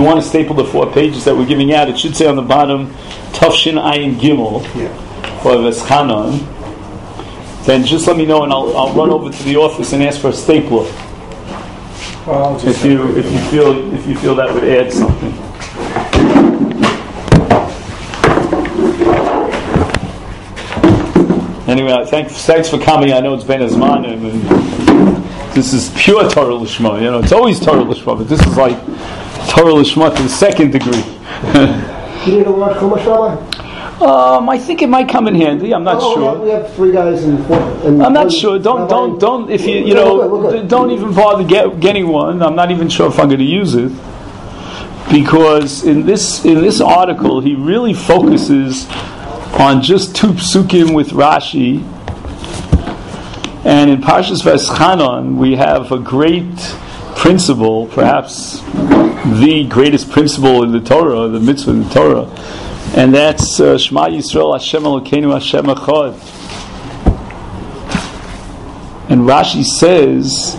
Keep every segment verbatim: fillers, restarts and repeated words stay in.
you want to staple the four pages that we're giving out, it should say on the bottom, Tafshin Ayin Gimel, for Veschanon. Then just let me know, and I'll I'll run over to the office and ask for a stapler. Well, if you if you feel if you feel that would add something. Anyway, thanks thanks for coming. I know it's been Azmanim, and this is pure Torah Lishma. You know, it's always Torah Lishma, but this is like Torah Lishma to the second degree. You need a large Chumash, Rabbi? Um, I think it might come in handy. I'm not oh, sure. We have, we have three guys in. Four, in I'm not sure. Don't don't don't. If you you know, we're good, we're good. Don't even bother get, getting one. I'm not even sure if I'm going to use it, because in this in this article he really focuses on just two psukim with Rashi, and in Parshas Veschanon we have a great principle, perhaps the greatest principle in the Torah, the mitzvah in the Torah. And that's uh, Shema Yisrael Hashem Elokeinu Hashem Echad. And Rashi says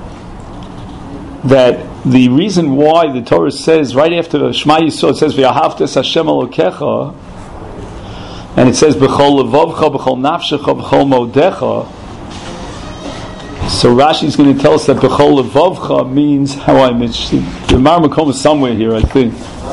that the reason why the Torah says right after Shema Yisrael it says V'ahavtes Hashem Elokecha, and it says B'chol levavcha, B'chol nafshecha, B'chol modecha. So Rashi is going to tell us that B'chol levavcha means how I mentioned the Mar Makom is somewhere here, I think.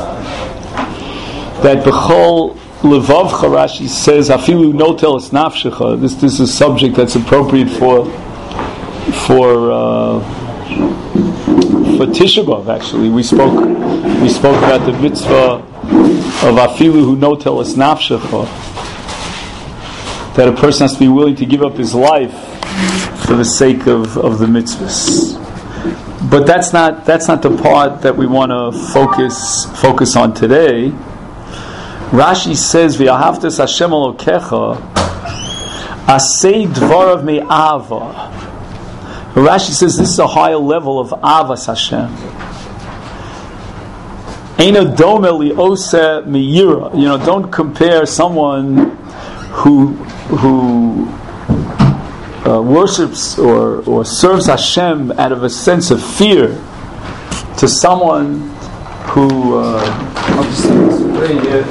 That B'chol levavcha, Rashi says, afilu notel es nafshecha. This this is a subject that's appropriate for for uh, for Tisha B'av. Actually, we spoke we spoke about the mitzvah of afilu hu notel es nafshecha. That a person has to be willing to give up his life for the sake of, of the mitzvahs. But that's not that's not the part that we want to focus focus on today. Rashi says, "V'ahavtes Hashem Elokecha, asay dvarav me'ava." Rashi says this is a higher level of avas Hashem. Eino dome li'oseh miyira. You know, don't compare someone who who uh, worships or or serves Hashem out of a sense of fear to someone who. Uh, I'll just say this right here.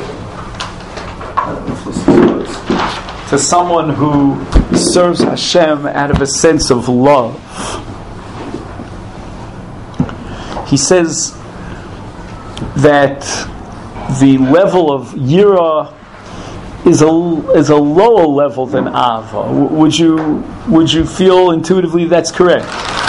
To someone who serves Hashem out of a sense of love. He says that the level of yira is a is a lower level than ava. W- would you would you feel intuitively that's correct?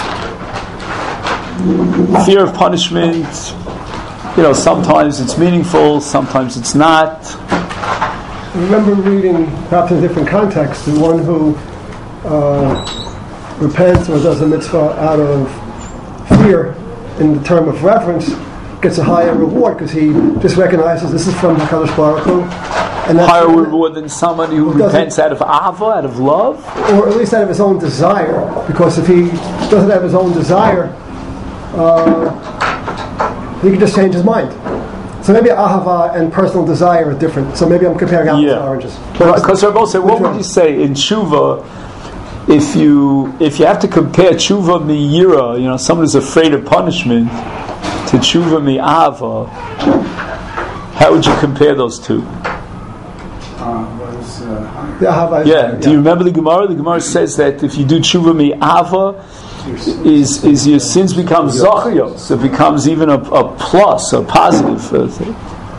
Fear of punishment, you know, sometimes it's meaningful, sometimes it's not. I remember reading, perhaps in a different context, the one who uh, repents or does a mitzvah out of fear in the term of reverence gets a higher reward because he just recognizes this is from HaKadosh Baruch Hu. And that's higher reward than somebody who repents out of ava, out of love? Or at least out of his own desire, because if he doesn't have his own desire, uh, he can just change his mind. So maybe ahava and personal desire are different. So maybe I'm comparing apples yeah. and oranges. Because they're both saying, what would you say in tshuva, if you if you have to compare tshuva miyira, you know, someone who's afraid of punishment, to tshuva mi'ava, how would you compare those two? Uh, was, uh, the ahava yeah. yeah. Do you remember the Gemara? The Gemara says that if you do tshuva mi'ava, Is is your sins become zachiyos? It becomes even a, a plus, a positive uh, thing.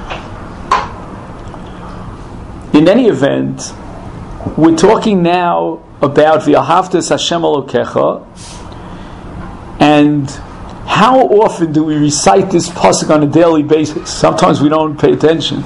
In any event, we're talking now about v'ahavtes Hashem Elokecha, and how often do we recite this pasuk on a daily basis? Sometimes we don't pay attention.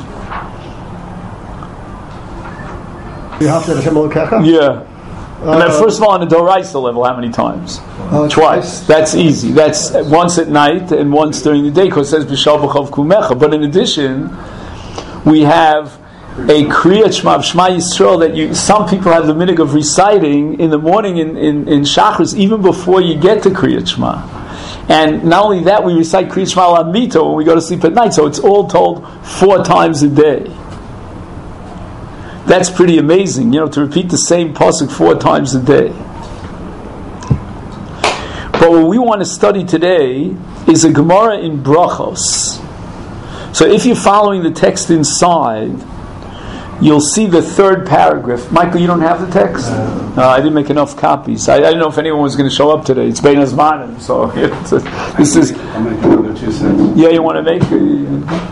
V'ahavtes Hashem Elokecha? Yeah. And then first of all, on the Doraisa level, how many times? Uh, Twice. That's easy. That's once at night and once during the day, because it says B'shal B'chav Kumecha. But in addition, we have a Kriyat Shema, Shema Yisrael, that you, some people have the minhag of reciting in the morning in, in, in Shachris, even before you get to Kriyat Shema. And not only that, we recite Kriyat Shema al Mito when we go to sleep at night. So it's all told four times a day. That's pretty amazing, you know, to repeat the same pasuk four times a day. But what we want to study today is a Gemara in Brachos. So if you're following the text inside, you'll see the third paragraph. Michael, you don't have the text? Uh, I didn't make enough copies. I, I didn't know if anyone was going to show up today. It's Bein Hazmanim, so it's a, this is. I'll make another two cents. Yeah, you want to make? Uh,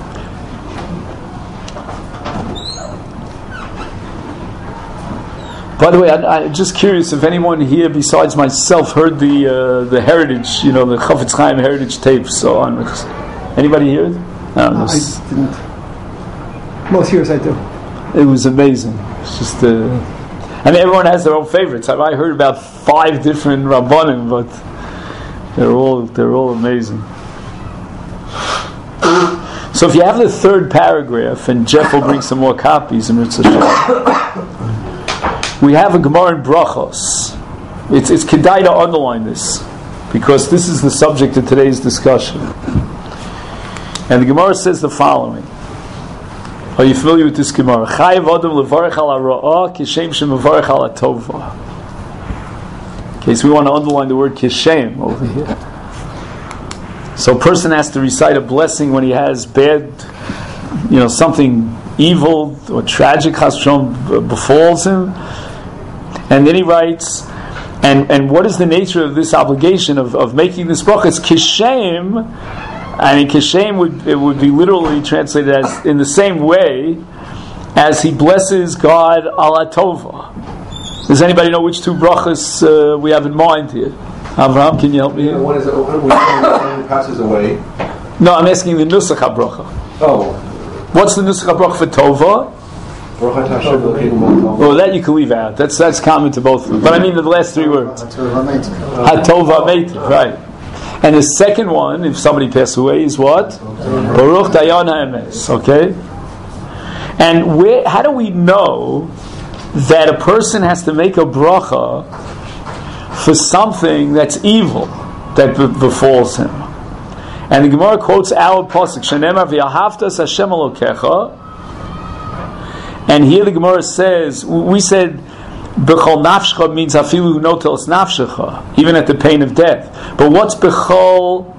By the way, I, I'm just curious if anyone here besides myself heard the uh, the heritage, you know, the Chafetz Chaim heritage tapes. So on, anybody hear it? I don't know. I didn't. Most years I do. It was amazing. It's just, uh, I mean, everyone has their own favorites. I I heard about five different Rabbanim, but they're all they're all amazing. So if you have the third paragraph, and Jeff will bring some more copies, and it's a we have a Gemara in Brachos. It's it's kedai to underline this, because this is the subject of today's discussion. And the Gemara says the following. Are you familiar with this Gemara? Chayav adam levarech al ha'ra'ah kishem shemevarech al ha'tova. Okay, so we want to underline the word kishem over here. So a person has to recite a blessing when he has bad, you know, something evil or tragic chas v'shalom befalls him. And then he writes, and, and what is the nature of this obligation of, of making this bracha? It's kishem. I mean, kishem would it would be literally translated as in the same way as he blesses God ala tova. Does anybody know which two brachas uh, we have in mind here? Avraham, can you help me? Yeah, one is one one passes away. No, I'm asking the nusach bracha. Oh, what's the nusach bracha for tova? Well, that you can leave out. That's that's common to both of them. But I mean the last three words. Hatova meitiv, right. And the second one, if somebody passed away, is what? Baruch Dayan ha'emes. Okay? And where, how do we know that a person has to make a bracha for something that's evil that be- befalls him? And the Gemara quotes our pasuk, Shenemar v'yahavtas Hashem Elokecha. And here the Gemara says, we said, B'chol nafshcha means afilu notelos nafshecha, even at the pain of death. But what's b'chol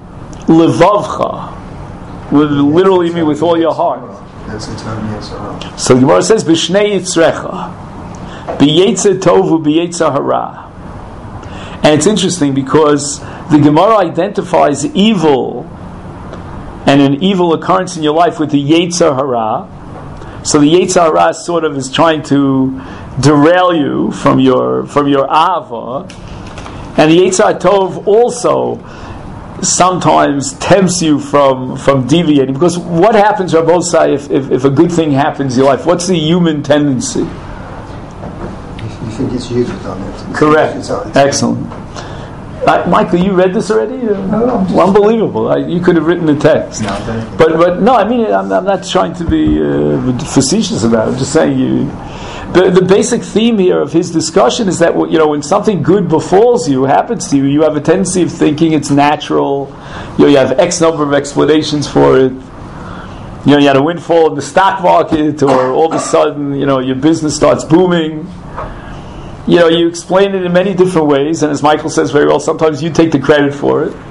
levavcha? Would literally mean with all your heart. That's the term, yes. So the Gemara says, B'shnei yitzrecha, b'yetzer tovu b'yetzer hara. And it's interesting because the Gemara identifies evil and an evil occurrence in your life with the yetzer hara. So the yetzer hara sort of is trying to derail you from your from your ava, and the yetzer tov also sometimes tempts you from, from deviating. Because what happens, Rabbosai, if, if if a good thing happens in your life? What's the human tendency? You think it's you that done it. Correct. It's, it's, Excellent. Uh, Michael, you read this already? Uh, No, well, unbelievable. I, you could have written the text. No, thank you. But but no, I mean, I'm, I'm not trying to be uh, facetious about it. I'm just saying you. The, the basic theme here of his discussion is that, you know, when something good befalls you, happens to you, you have a tendency of thinking it's natural. You know, you have X number of explanations for it. You know, you had a windfall in the stock market, or all of a sudden, you know, your business starts booming. You know, you explain it in many different ways, and as Michael says very well, sometimes you take the credit for it.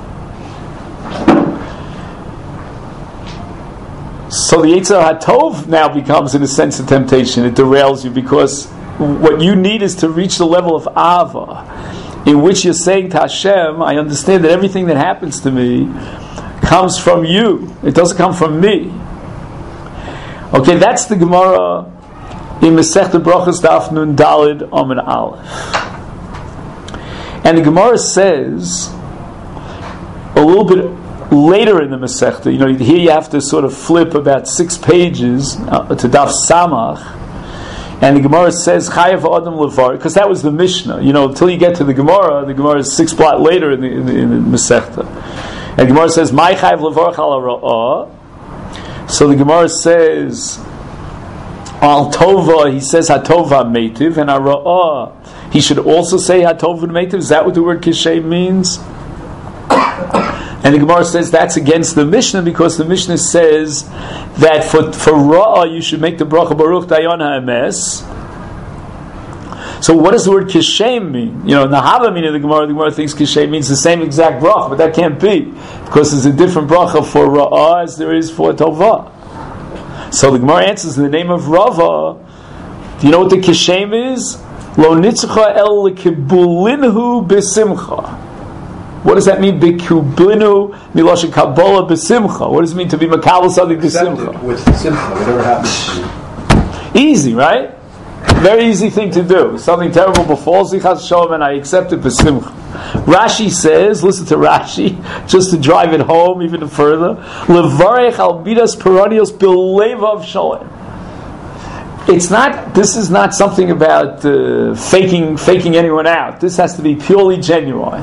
So the Yetzer HaTov now becomes, in a sense, a temptation. It derails you, because what you need is to reach the level of Ava, in which you're saying to Hashem, I understand that everything that happens to me comes from you. It doesn't come from me. Okay, that's the Gemara in Masechta Brachos Daf Nun Daled Amud Aleph. And the Gemara says, a little bit later in the Masechta, you know, here you have to sort of flip about six pages uh, to Daf Samach, and the Gemara says, Chayav Adam Levar, because that was the Mishnah. You know, until you get to the Gemara, the Gemara is six blot later in the, in the, in the Masechta. And the Gemara says, My Chayav Levar Chala Ra'ah. So the Gemara says, Al Tova, he says Hatova Meitiv, and Al Ra'ah, he should also say Hatova Meitiv. Is that what the word Kishay means? And the Gemara says that's against the Mishnah, because the Mishnah says that for for Ra'ah you should make the bracha Baruch Dayan ha'emes. So what does the word Kishem mean? You know, Nahava meaning the Gemara, the Gemara thinks Kishem means the same exact bracha, but that can't be, Because there's a different bracha for Ra'ah as there is for Tovah. So the Gemara answers in the name of Rava. Do you know what the Kishem is? Lo nitzcha el kibulinhu besimcha. What does that mean? Bikublinu milosha kabbalah besimcha. What does it mean to be makabel something besimcha? With simcha, whatever happens to you. Easy, right? Very easy thing to do. Something terrible befalls me, chas v'shalom, and I accept it besimcha. Rashi says, listen to Rashi, just to drive it home even further. Levarech al midas peronios b'levav shalom. It's not. This is not something about uh, faking faking anyone out. This has to be purely genuine.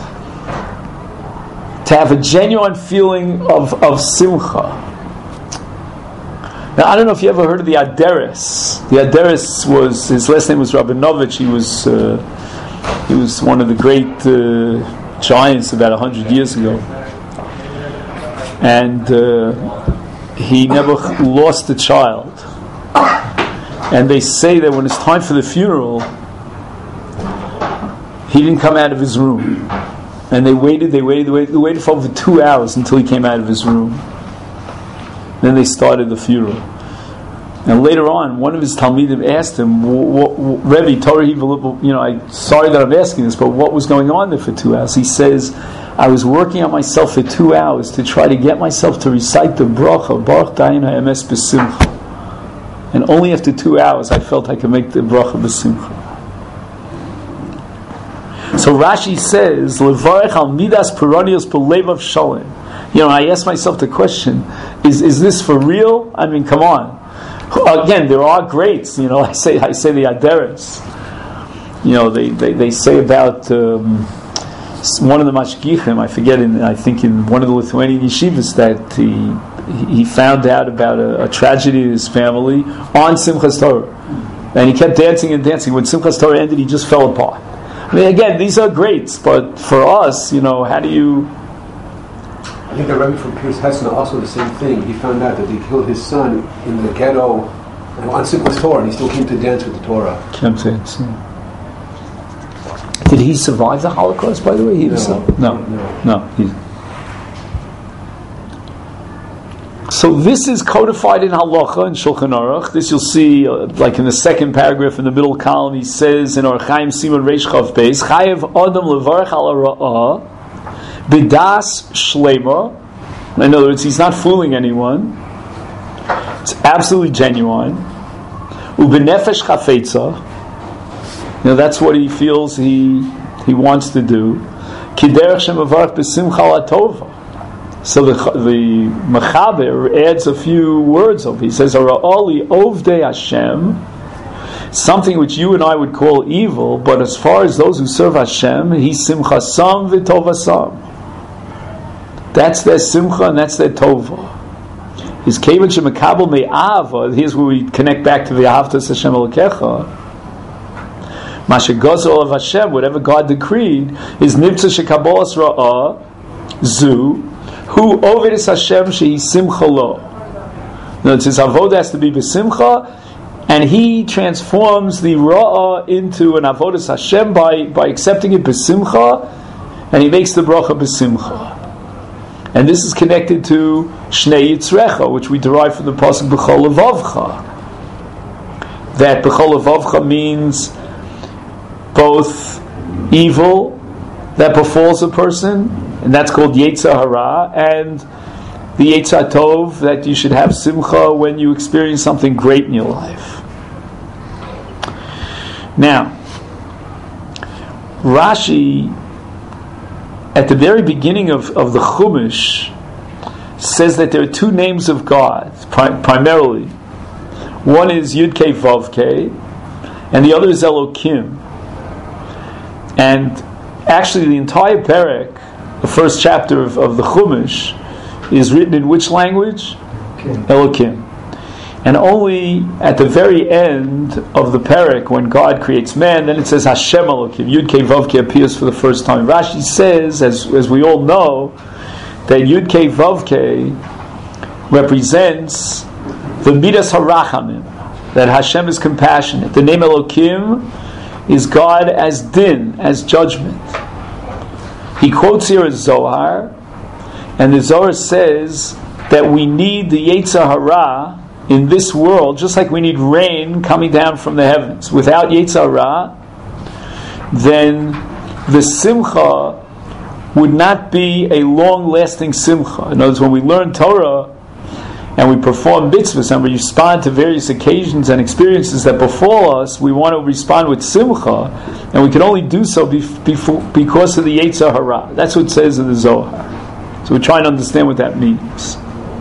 To have a genuine feeling of, of simcha. Now, I don't know if you ever heard of the Aderes. The Aderes was, his last name was Rabinovich. He was uh, he was one of the great uh, giants about a hundred years ago, and uh, he never lost a child. And they say that when it's time for the funeral, he didn't come out of his room. And they waited, they waited, they waited, they waited for over two hours until he came out of his room. Then they started the funeral. And later on, one of his Talmidim asked him, Rebbe, Torah, you know, I'm sorry that I'm asking this, but what was going on there for two hours? He says, I was working on myself for two hours to try to get myself to recite the bracha, Baruch Dayan HaEmes B'Simcha. And only after two hours I felt I could make the bracha b'simcha. So Rashi says, Levarech al midas peronios b'levav shalom. You know, I asked myself the question, is is this for real? I mean, come on. Again, there are greats, you know, I say I say the Aderes. You know, they, they, they say about um, one of the mashgichim, I forget, in, I think in one of the Lithuanian yeshivas, that he he found out about a, a tragedy in his family on Simchas Torah. And he kept dancing and dancing. When Simchas Torah ended, he just fell apart. I mean, again, these are greats, but for us, you know, how do you... I think the Rebbe from Piers Hesna also the same thing. He found out that they killed his son in the ghetto on Simchas Torah, and he still came to dance with the Torah. Kept dancing. Did he survive the Holocaust, by the way? He no. himself? No. No. No. He, So this is codified in Halacha and Shulchan Aruch. This you'll see, uh, like in the second paragraph in the middle column, he says in Orach Chaim Simon Reish Chav Beis, Chayev Adam levarech al ha'ra'ah b'das shlema. In other words, he's not fooling anyone. It's absolutely genuine. U'b'nefesh chafetza. You know, that's what he feels he he wants to do. Kiderech shemavarech b'simcha la'tova. So the the Mechaber adds a few words of it. He says, "Ara'ali ovdei Hashem," something which you and I would call evil, but as far as those who serve Hashem, He's simchasam v'tovasam. That's their simcha and that's their tova. His kevan shemekabel me'ava. Here's where we connect back to the Ahavtas Hashem Elokecha. Mashe gozol of Hashem, whatever God decreed, is nivtza shekabolas ra'ah zu. Who ovedis Hashem shehi simcha lo. No, it says avodah has to be b'simcha, and he transforms the ra'ah into an avodas Hashem by, by accepting it b'simcha, and he makes the bracha b'simcha. And this is connected to Shnei Yitzrecha, which we derive from the pasuk b'chol levavcha. That b'chol levavcha means both evil that befalls a person, and that's called Yetzer Hara, and the Yetzer Tov, that you should have simcha when you experience something great in your life. Now, Rashi, at the very beginning of, of the Chumash, says that there are two names of God, pri- primarily. One is Yud-Kei Vav-Kei, and the other is Elokim. And actually the entire Perek, the first chapter of, of the Chumash, is written in which language? Okay. Elokim. And only at the very end of the Perek, when God creates man, then it says Hashem Elokim. Yud-Kei Vav-Kei appears for the first time. Rashi says, as, as we all know, that Yud-Kei Vav-Kei represents the Midas HaRachamim, that Hashem is compassionate. The name Elokim is God as din, as judgment. He quotes here as Zohar, And the Zohar says that we need the Yetzer Hara in this world, just like we need rain coming down from the heavens. Without Yetzer Hara, then the Simcha would not be a long-lasting Simcha. In other words, when we learn Torah and we perform mitzvahs and we respond to various occasions and experiences that befall us, we want to respond with Simcha, and we can only do so bef- because of the Yetzer Hara. That's what it says in the Zohar. So we're trying to understand what that means.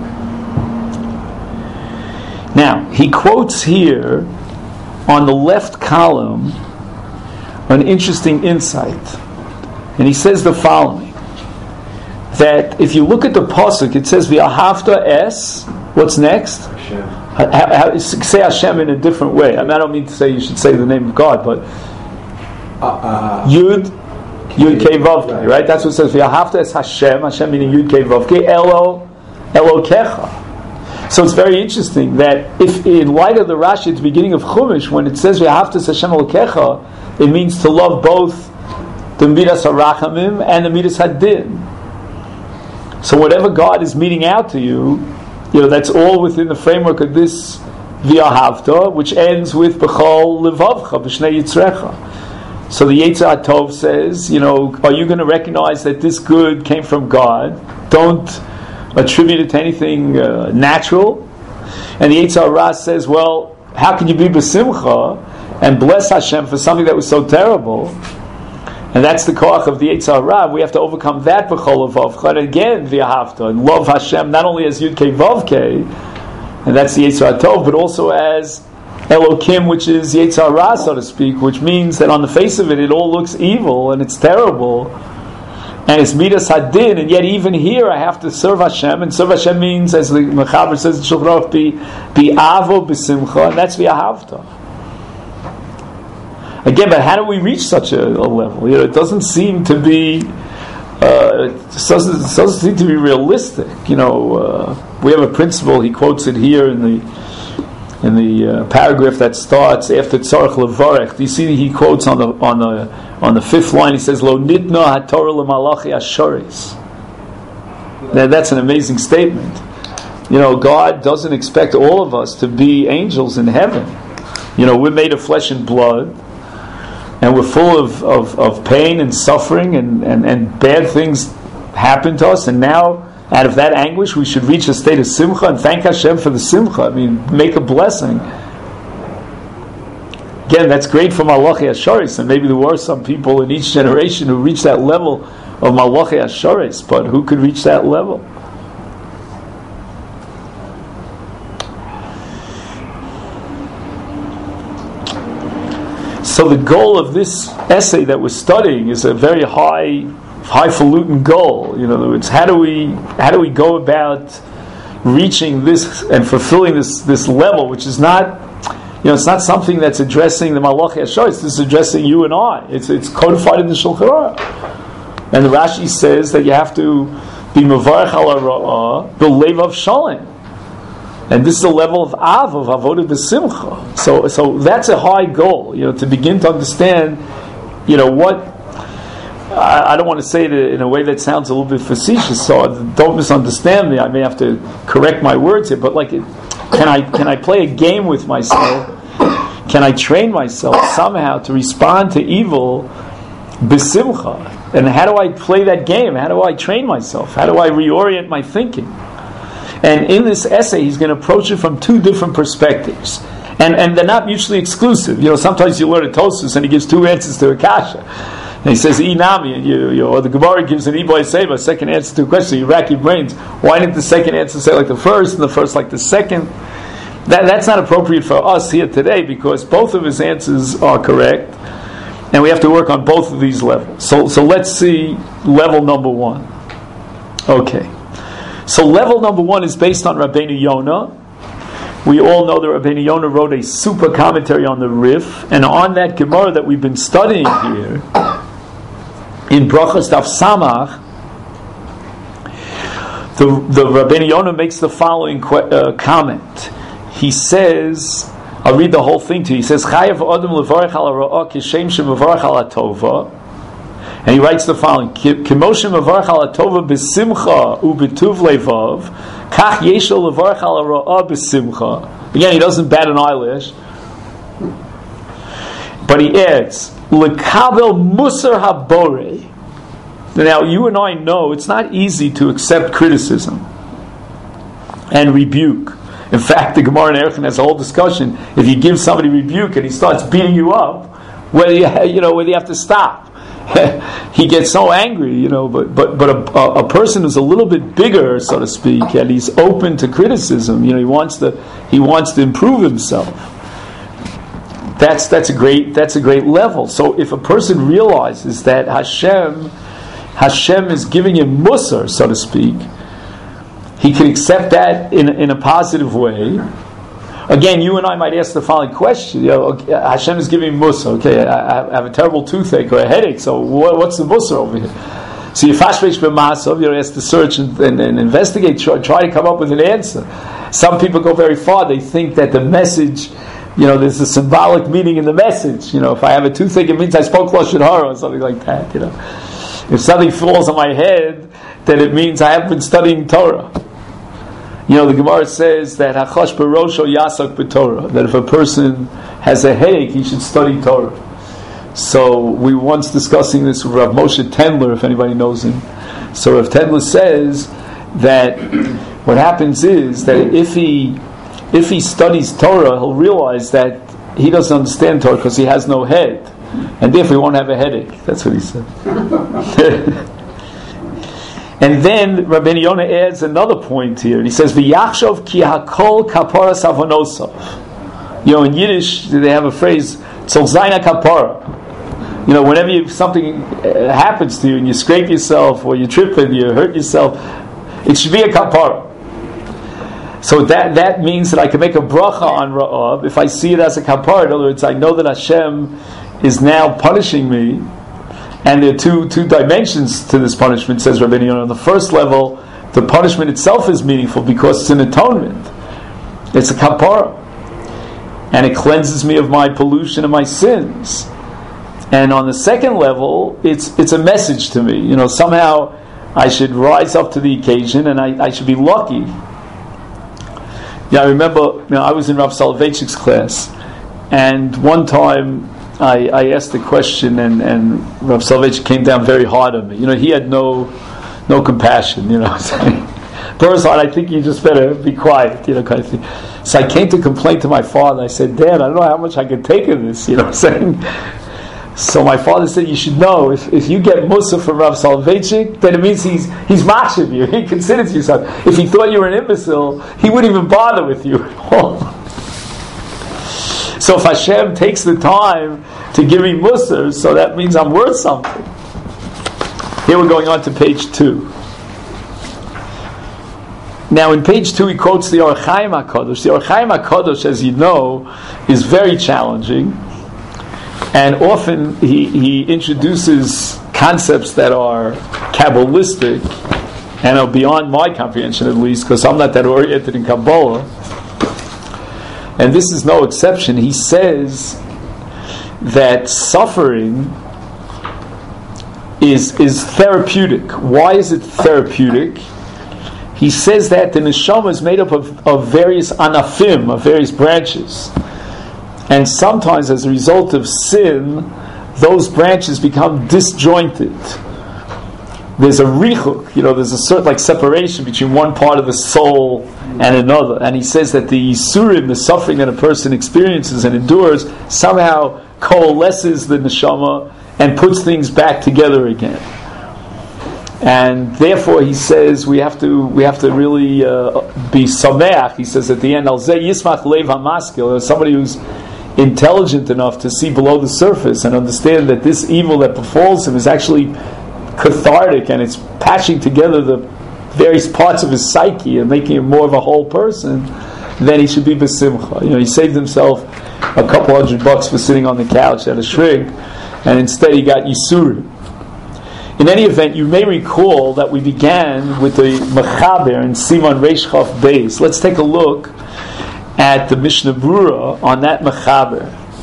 Now, he quotes here on the left column an interesting insight. And he says the following, that if you look at the pasuk, it says v'ahavta es, what's next? Hashem. Ha, ha, say Hashem in a different way. I mean, I don't mean to say you should say the name of God, but Uh, uh, Yud, Yud Kei Vav Kei, right? That's what it says, v'ahavta es Hashem, Hashem meaning Yud Kei Vav Kei, Elo, Elokecha. So it's very interesting that if, in light of the Rashi at the beginning of Chumash, when it says v'ahavta es Hashem Elokecha, it means to love both the Midas HaRachamim and the Midas HaDin. So whatever God is meting out to you, you know, that's all within the framework of this V'ahavta, which ends with B'chol Levavcha, B'shnei Yitzrecha. So the Yetzer HaTov says, you know, are you going to recognize that this good came from God? Don't attribute it to anything uh, natural. And the Yetzer Hara says, well, how can you be B'simcha and bless Hashem for something that was so terrible? And that's the koach of the Yetzer Hara. We have to overcome that b'chol levavcha, and again v'ahavta, and love Hashem not only as Yud Kei Vav Kei, and that's the Yetzer HaTov, but also as Elokim, which is Yetzer Hara, so to speak, which means that on the face of it, it all looks evil and it's terrible, and it's Midas Hadin, and yet even here I have to serve Hashem, and serve Hashem means, as the Mechaber says in Shulchan Aruch, be be avo b'simcha, and that's v'ahavta. Again, but how do we reach such a, a level? You know, it doesn't seem to be, uh, it doesn't, it doesn't seem to be realistic. You know, uh, we have a principle. He quotes it here in the in the uh, paragraph that starts after Tzarech Levarech. Do you see he quotes on the on the on the fifth line? He says, "Lo nitna haTorah lemalachi asharis." Now that's an amazing statement. You know, God doesn't expect all of us to be angels in heaven. You know, we're made of flesh and blood. And we're full of, of, of pain and suffering, and, and, and bad things happen to us. And now, out of that anguish, we should reach a state of simcha and thank Hashem for the simcha. I mean, make a blessing. Again, that's great for Malachi Asharis, and maybe there were some people in each generation who reached that level of Malachi Asharis, but who could reach that level? So the goal of this essay that we're studying is a very high, highfalutin goal. You know, in other words, how do we how do we go about reaching this and fulfilling this this level, which is not, you know, it's not something that's addressing the Malachi Asharis. This is addressing you and I. It's it's codified in the Shulchan Aruch, and the Rashi says that you have to be mevarech al hara'ah b'lev of shalom. And this is a level of av, of avodah b'simcha. So, so that's a high goal, you know, to begin to understand, you know, what, I, I don't want to say it in a way that sounds a little bit facetious, so don't misunderstand me. I may have to correct my words here, but like, it, can I can I play a game with myself? Can I train myself somehow to respond to evil b'simcha? And how do I play that game? How do I train myself? How do I reorient my thinking? And in this essay, he's going to approach it from two different perspectives. And and they're not mutually exclusive. You know, sometimes you learn a Tosfos and he gives two answers to a kasha. And he says, Inami, and you, you know, or the Gemara gives an Iboy Seba, second answer to a question. You rack your brains. Why didn't the second answer say like the first and the first like the second? That That's not appropriate for us here today, because both of his answers are correct. And we have to work on both of these levels. So, so let's see level number one. Okay. So level number one is based on Rabbeinu Yonah. We all know that Rabbeinu Yonah wrote a super commentary on the Rif, and on that Gemara that we've been studying here, in Brachos Daf Samach, the, the Rabbeinu Yonah makes the following que- uh, comment. He says, I'll read the whole thing to you. He says, Chayav Adam levarech al hara'ah kishem shemevarech al hatova. And he writes the following: K'moshe mevarach al hatova b'simcha u'b'tuv levav, kach yeshel levarach al ha'ra'ah b'simcha. Again, he doesn't bat an eyelash, but he adds lekabel musar habore. Now, you and I know it's not easy to accept criticism and rebuke. In fact, the Gemara in Erechim has a whole discussion. If you give somebody rebuke and he starts beating you up, whether you, you know whether you have to stop. He gets so angry, you know. But but but a, a, a person who's a little bit bigger, so to speak, and he's open to criticism. You know, he wants to he wants to improve himself. That's that's a great that's a great level. So if a person realizes that Hashem Hashem is giving him musar, so to speak, he can accept that in in a positive way. Again, you and I might ask the following question: you know, okay, Hashem is giving me musar. Okay, I, I have a terrible toothache or a headache. So what, what's the musar over here? So you fashvesh b'masav, you're asked to search and, and, and investigate, try, try to come up with an answer. Some people go very far; they think that the message, you know, there's a symbolic meaning in the message. You know, if I have a toothache, it means I spoke lashon hara or something like that. You know, if something falls on my head, then it means I haven't been studying Torah. You know, the Gemara says that Hachash Barosho Yasak b'Torah, that if a person has a headache, he should study Torah. So we were once discussing this with Rav Moshe Tendler, if anybody knows him. So Rav Tendler says that what happens is that if he if he studies Torah, he'll realize that he doesn't understand Torah because he has no head, and therefore he won't have a headache. That's what he said. And then Rabbeinu Yonah adds another point here. He says, "V'yachshov ki hakol kaparas avonosov." You know, in Yiddish they have a phrase, "Tzol zayna kapara." You know, whenever you, something happens to you and you scrape yourself or you trip and you hurt yourself, it should be a kapara. So that that means that I can make a bracha on Ra'ab if I see it as a kapara. In other words, I know that Hashem is now punishing me. And there are two two dimensions to this punishment, says Rabbeinu Yonah. On the first level, the punishment itself is meaningful because it's an atonement. It's a kapara. And it cleanses me of my pollution and my sins. And on the second level, it's it's a message to me. You know, somehow I should rise up to the occasion and I, I should be lucky. Yeah, I remember, you know, I was in Rav Soloveitchik's class, and one time I, I asked a question, and, and Rav Soloveitchik came down very hard on me. You know, he had no no compassion, you know. First, I think you just better be quiet, you know, kind of thing. So I came to complain to my father. I said, Dad, I don't know how much I can take of this, you know what I'm saying? So my father said, you should know, if, if you get Musa from Rav Soloveitchik, then it means he's he's machshav you. He considers you something. If he thought you were an imbecile, he wouldn't even bother with you at all. So if Hashem takes the time to give me Musa, so that means I'm worth something. Here we're going on to page two. Now in page two he quotes the Or Chaim HaKadosh. The Or Chaim HaKadosh, as you know, is very challenging. And often he, he introduces concepts that are Kabbalistic and are beyond my comprehension, at least, because I'm not that oriented in Kabbalah. And this is no exception. He says that suffering is, is therapeutic. Why is it therapeutic? He says that the neshama is made up of, of various anafim, of various branches. And sometimes, as a result of sin, those branches become disjointed. There's a richuk, you know, there's a certain like separation between one part of the soul and another. And he says that the yisurim, the suffering that a person experiences and endures, somehow coalesces the neshama and puts things back together again. And therefore, he says we have to we have to really uh, be sameach. He says at the end, Al zeh yismach lev hamaskil, somebody who's intelligent enough to see below the surface and understand that this evil that befalls him is actually cathartic and it's patching together the various parts of his psyche and making him more of a whole person, then he should be besimcha. You know, he saved himself a couple hundred bucks for sitting on the couch at a shrink, and instead he got yisurim. In any event, you may recall that we began with the Mechaber in Siman Reish Chaf Beis. Let's take a look at the Mishnah Brura on that Mechaber.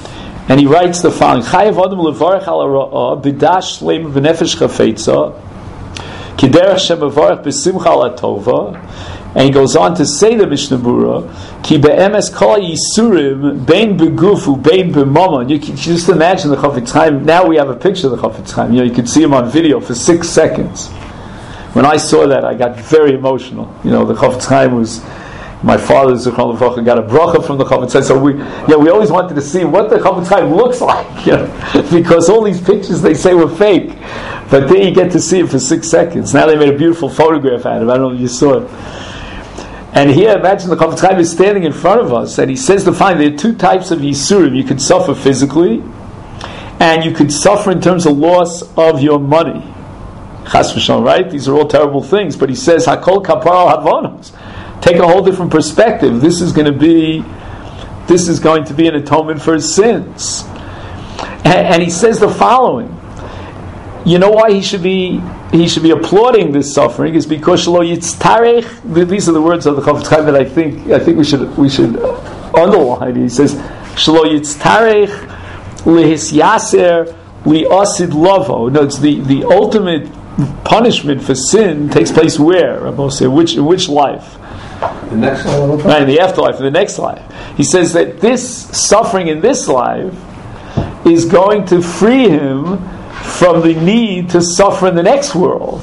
And he writes the following: Chayav Adam levarach al ha'ra'ah b'dash shleim v'nefesh chafetza k'derech shemevarach b'simcha al hatova. And he goes on to say the Mishnah Berurah, Ki be'emes kol yisurim bein begufu bein b'mamon. You can just imagine the Chafetz Chaim. Now we have a picture of the Chafetz Chaim. You know, you can see him on video for six seconds. When I saw that, I got very emotional. You know, the Chafetz Chaim was, my father, Zichron Levracha, got a bracha from the Chafetz Chaim. So we, yeah, we always wanted to see what the Chafetz Chaim looks like, you know, because all these pictures they say were fake. But then you get to see it for six seconds. Now they made a beautiful photograph out of it. I don't know if you saw it. And here, imagine the Chafetz Chaim is standing in front of us, and he says the following: there are two types of yisurim. You could suffer physically, and you could suffer in terms of loss of your money. Chas v'shalom, right? These are all terrible things. But he says, Hakol kapara havonos. Take a whole different perspective. This is going to be, this is going to be an atonement for his sins. And, and he says the following: you know why he should be he should be applauding this suffering is because shelo yitztarech. These are the words of the Chafetz Chaim that I think I think we should we should underline. He says shelo yitztarech lehisyaser liasid lavo. No, it's the, the ultimate punishment for sin takes place where? Rabbi say which in which life? The next life. Right, in the afterlife, in the next life. He says that this suffering in this life is going to free him from the need to suffer in the next world.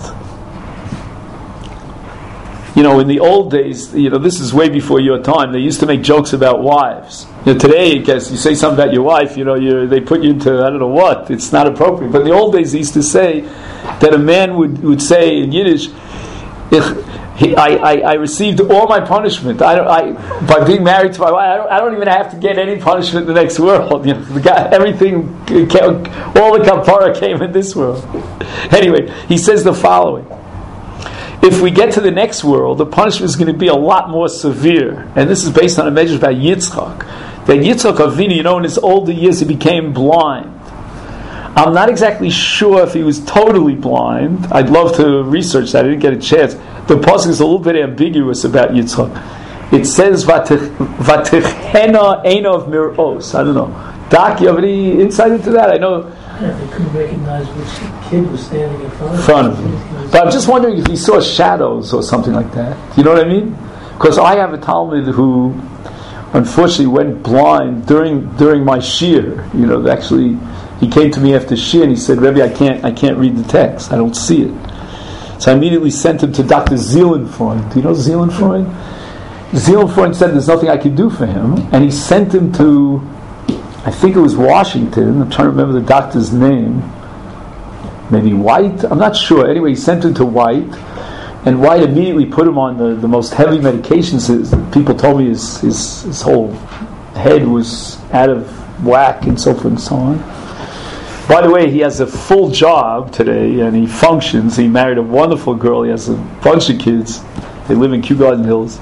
You know, in the old days, you know, this is way before your time, they used to make jokes about wives. You know, today, I guess, you say something about your wife, you know, you they put you into, I don't know what, it's not appropriate. But in the old days, they used to say that a man would, would say in Yiddish, Ich, He, I, I, I received all my punishment. I, don't, I by being married to my wife. I don't, I don't even have to get any punishment in the next world. You know, the guy, everything, came, all the kapara came in this world. Anyway, he says the following: if we get to the next world, the punishment is going to be a lot more severe. And this is based on a measure by Yitzchak. That Yitzchak Avinu, you know, in his older years, he became blind. I'm not exactly sure if he was totally blind. I'd love to research that. I didn't get a chance. The pasuk is a little bit ambiguous about Yitzchak. It says "Vatichena Einav Miros." I don't know. Doc, you have any insight into that? I know. Yeah, they couldn't recognize which kid was standing in front of front of him. But I'm just wondering if he saw shadows or something like that. You know what I mean? Because I have a Talmud who, unfortunately, went blind during during my shir. You know, actually, he came to me after shir and he said, "Rebbe, I can't I can't read the text. I don't see it." So I immediately sent him to Doctor Zeelenfreund. Do you know Zeelenfreund? Zeelenfreund said there's nothing I could do for him, and he sent him to, I think it was Washington. I'm trying to remember the doctor's name. Maybe White? I'm not sure. Anyway, he sent him to White, and White immediately put him on the, the most heavy medications. People told me his, his, his whole head was out of whack and so forth and so on. By the way, he has a full job today, and he functions. He married a wonderful girl. He has a bunch of kids. They live in Kew Garden Hills.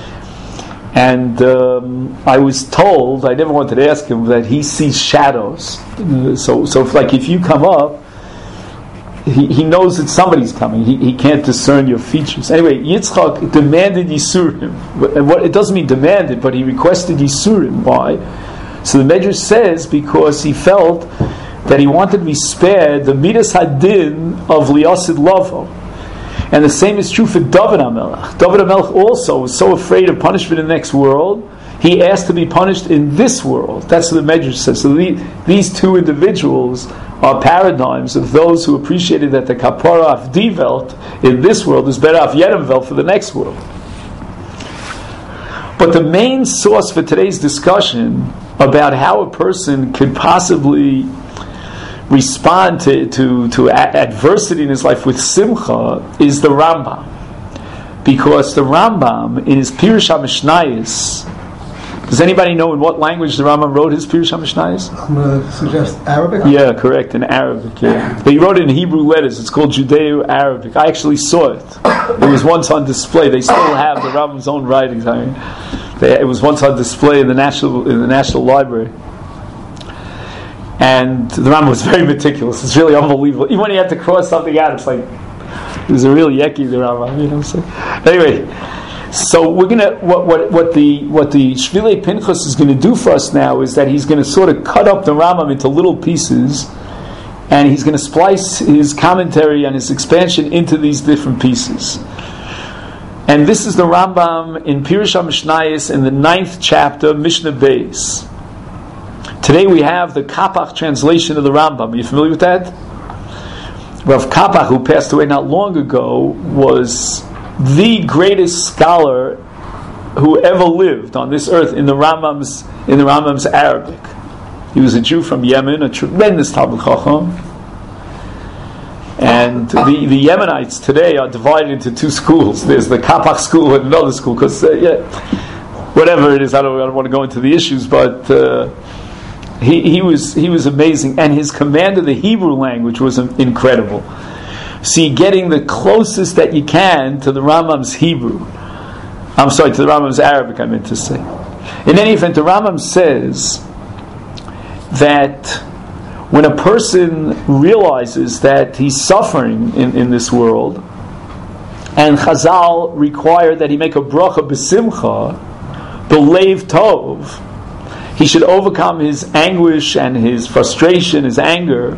And um, I was told, I never wanted to ask him, that he sees shadows. So, so if, like if you come up, he, he knows that somebody's coming. He, he can't discern your features. Anyway, Yitzchak demanded Yisurim. And what, it doesn't mean demanded, but he requested Yisurim. Why? So the Medrash says because he felt that he wanted to be spared the Midas Hadin of Liasid Lavo. And the same is true for David HaMelech. David HaMelech also was so afraid of punishment in the next world, he asked to be punished in this world. That's what the Medrash says. So the, these two individuals are paradigms of those who appreciated that the Kapara Avdi Welt in this world is better Av Yedem Welt for the next world. But the main source for today's discussion about how a person could possibly respond to, to, to adversity in his life with simcha is the Rambam. Because the Rambam, in his Pirush HaMishnayos, does anybody know in what language the Rambam wrote his Pirush HaMishnayos? I'm going to suggest Arabic? Yeah, correct, in Arabic, yeah. But he wrote it in Hebrew letters. It's called Judeo-Arabic. I actually saw it. It was once on display. They still have the Rambam's own writings. I mean, they, it was once on display in the National, in the National Library. And the Rambam was very meticulous. It's really unbelievable. Even when he had to cross something out, it's like, it was a real yeki, the Rambam, you know what I'm saying? Anyway, So we're gonna what what what the what the Shvilei Pinchas is going to do for us now is that he's going to sort of cut up the Rambam into little pieces, and he's going to splice his commentary and his expansion into these different pieces. And this is the Rambam in Pirush HaMishnayos in the ninth chapter, Mishnah Beis. Today we have the Kapach translation of the Rambam. Are you familiar with that? Rav Kapach, who passed away not long ago, was the greatest scholar who ever lived on this earth in the Rambam's in the Rambam's Arabic. He was a Jew from Yemen, a tremendous Talmud Chacham. And the, the Yemenites today are divided into two schools. There's the Kapach school and another school, because uh, yeah, whatever it is, I don't, I don't want to go into the issues, but uh, he, he was he was amazing, and his command of the Hebrew language was incredible. See, getting the closest that you can to the Rambam's Hebrew. I'm sorry, to the Rambam's Arabic, I meant to say. In any event, the Rambam says that when a person realizes that he's suffering in, in this world, and Chazal require that he make a bracha b'simcha, b'leiv tov, he should overcome his anguish and his frustration, his anger,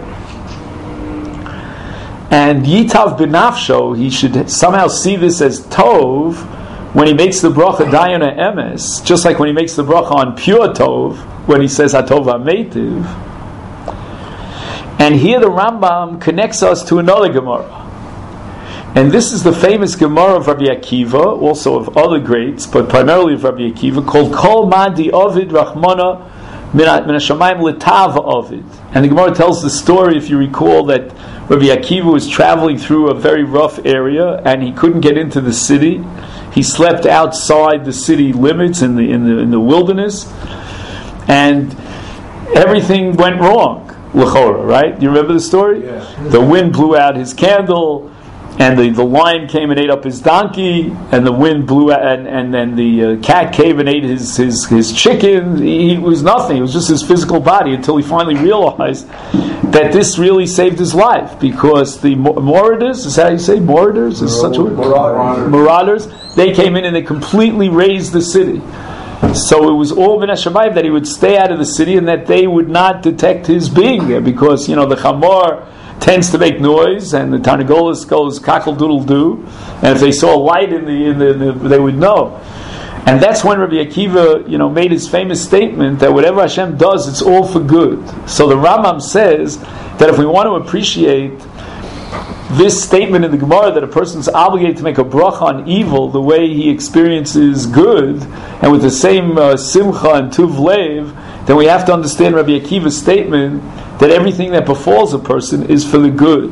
and yitav b'nafsho, he should somehow see this as tov when he makes the bracha dayana emes, just like when he makes the bracha on pure tov, when he says hatov ha'meitiv. And here the Rambam connects us to another Gemara. And this is the famous Gemara of Rabbi Akiva, also of other greats, but primarily of Rabbi Akiva, called Kol Madi Ovid Rachmana Min HaShamayim L'Tav Ovid. And the Gemara tells the story, if you recall, that Rabbi Akiva was traveling through a very rough area and he couldn't get into the city. He slept outside the city limits in the in the in the wilderness, and everything went wrong. L'chora, right? You remember the story? Yeah. The wind blew out his candle, and the, the lion came and ate up his donkey, and the wind blew out, and, and then the uh, cat came and ate his his, his chicken. He, he was nothing. It was just his physical body, until he finally realized that this really saved his life, because the marauders, is that how you say marauders? Is such a word? Marauders. Marauders. They came in and they completely razed the city. So it was all Min HaShamayim that he would stay out of the city and that they would not detect his being there, because, you know, the Chamor tends to make noise and the Tarnagolis goes cockle-doodle-doo, and if they saw a light in the, in the, in the they would know. And that's when Rabbi Akiva, you know, made his famous statement that whatever Hashem does, it's all for good. So the Rambam says that if we want to appreciate this statement in the Gemara that a person's obligated to make a bracha on evil the way he experiences good, and with the same uh, simcha and tuv lev, then we have to understand Rabbi Akiva's statement that everything that befalls a person is for the good.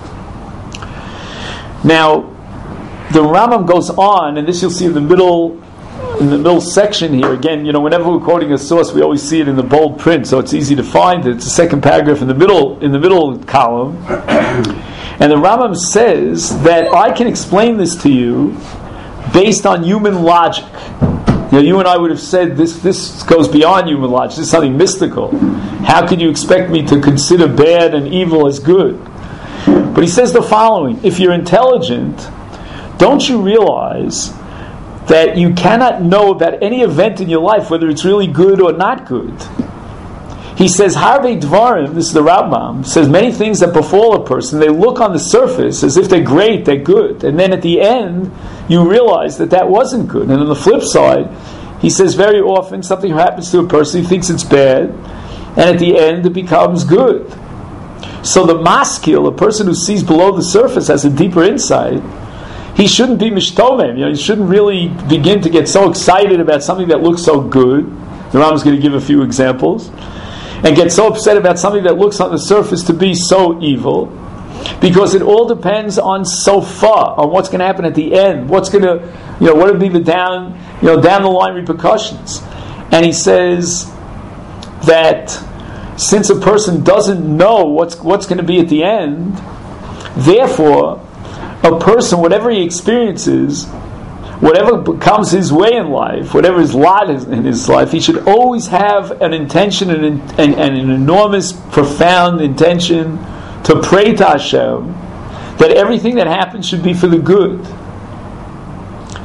Now, the Rambam goes on, and this you'll see in the middle in the middle section here. Again, you know, whenever we're quoting a source, we always see it in the bold print, so it's easy to find it. It's the second paragraph in the middle in the middle column. And the Rambam says that I can explain this to you based on human logic. You know, you and I would have said this this goes beyond human logic. This is something mystical. How could you expect me to consider bad and evil as good? But he says the following: if you're intelligent, don't you realize that you cannot know about any event in your life whether it's really good or not good? He says, Harvei Dvarim, this is the Rambam, says many things that befall a person, they look on the surface as if they're great, they're good. And then at the end, you realize that that wasn't good. And on the flip side, he says very often something happens to a person, he thinks it's bad, and at the end it becomes good. So the maskil, a person who sees below the surface, has a deeper insight. He shouldn't be mishtomem, you know, he shouldn't really begin to get so excited about something that looks so good. The Rambam's going to give a few examples. And get so upset about something that looks on the surface to be so evil, because it all depends on so far, on what's going to happen at the end, what's going to, you know, what would be the down, you know, down the line repercussions. And he says that since a person doesn't know what's what's going to be at the end, therefore, a person, whatever he experiences, whatever comes his way in life, whatever his lot is in his life, he should always have an intention and, and, and an enormous, profound intention to pray to Hashem that everything that happens should be for the good.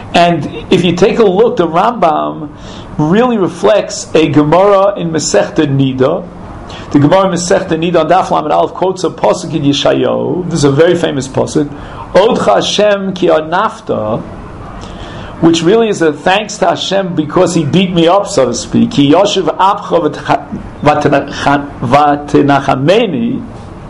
And if you take a look, the Rambam really reflects a Gemara in Masechta Nida. The Gemara in Masechta Nida on Daf Lamed Aleph quotes a pasuk in Yeshayahu. This is a very famous pasuk. Odcha Hashem ki anafta, which really is a thanks to Hashem because He beat me up, so to speak. Ki yoshev apcha v'tenachameni.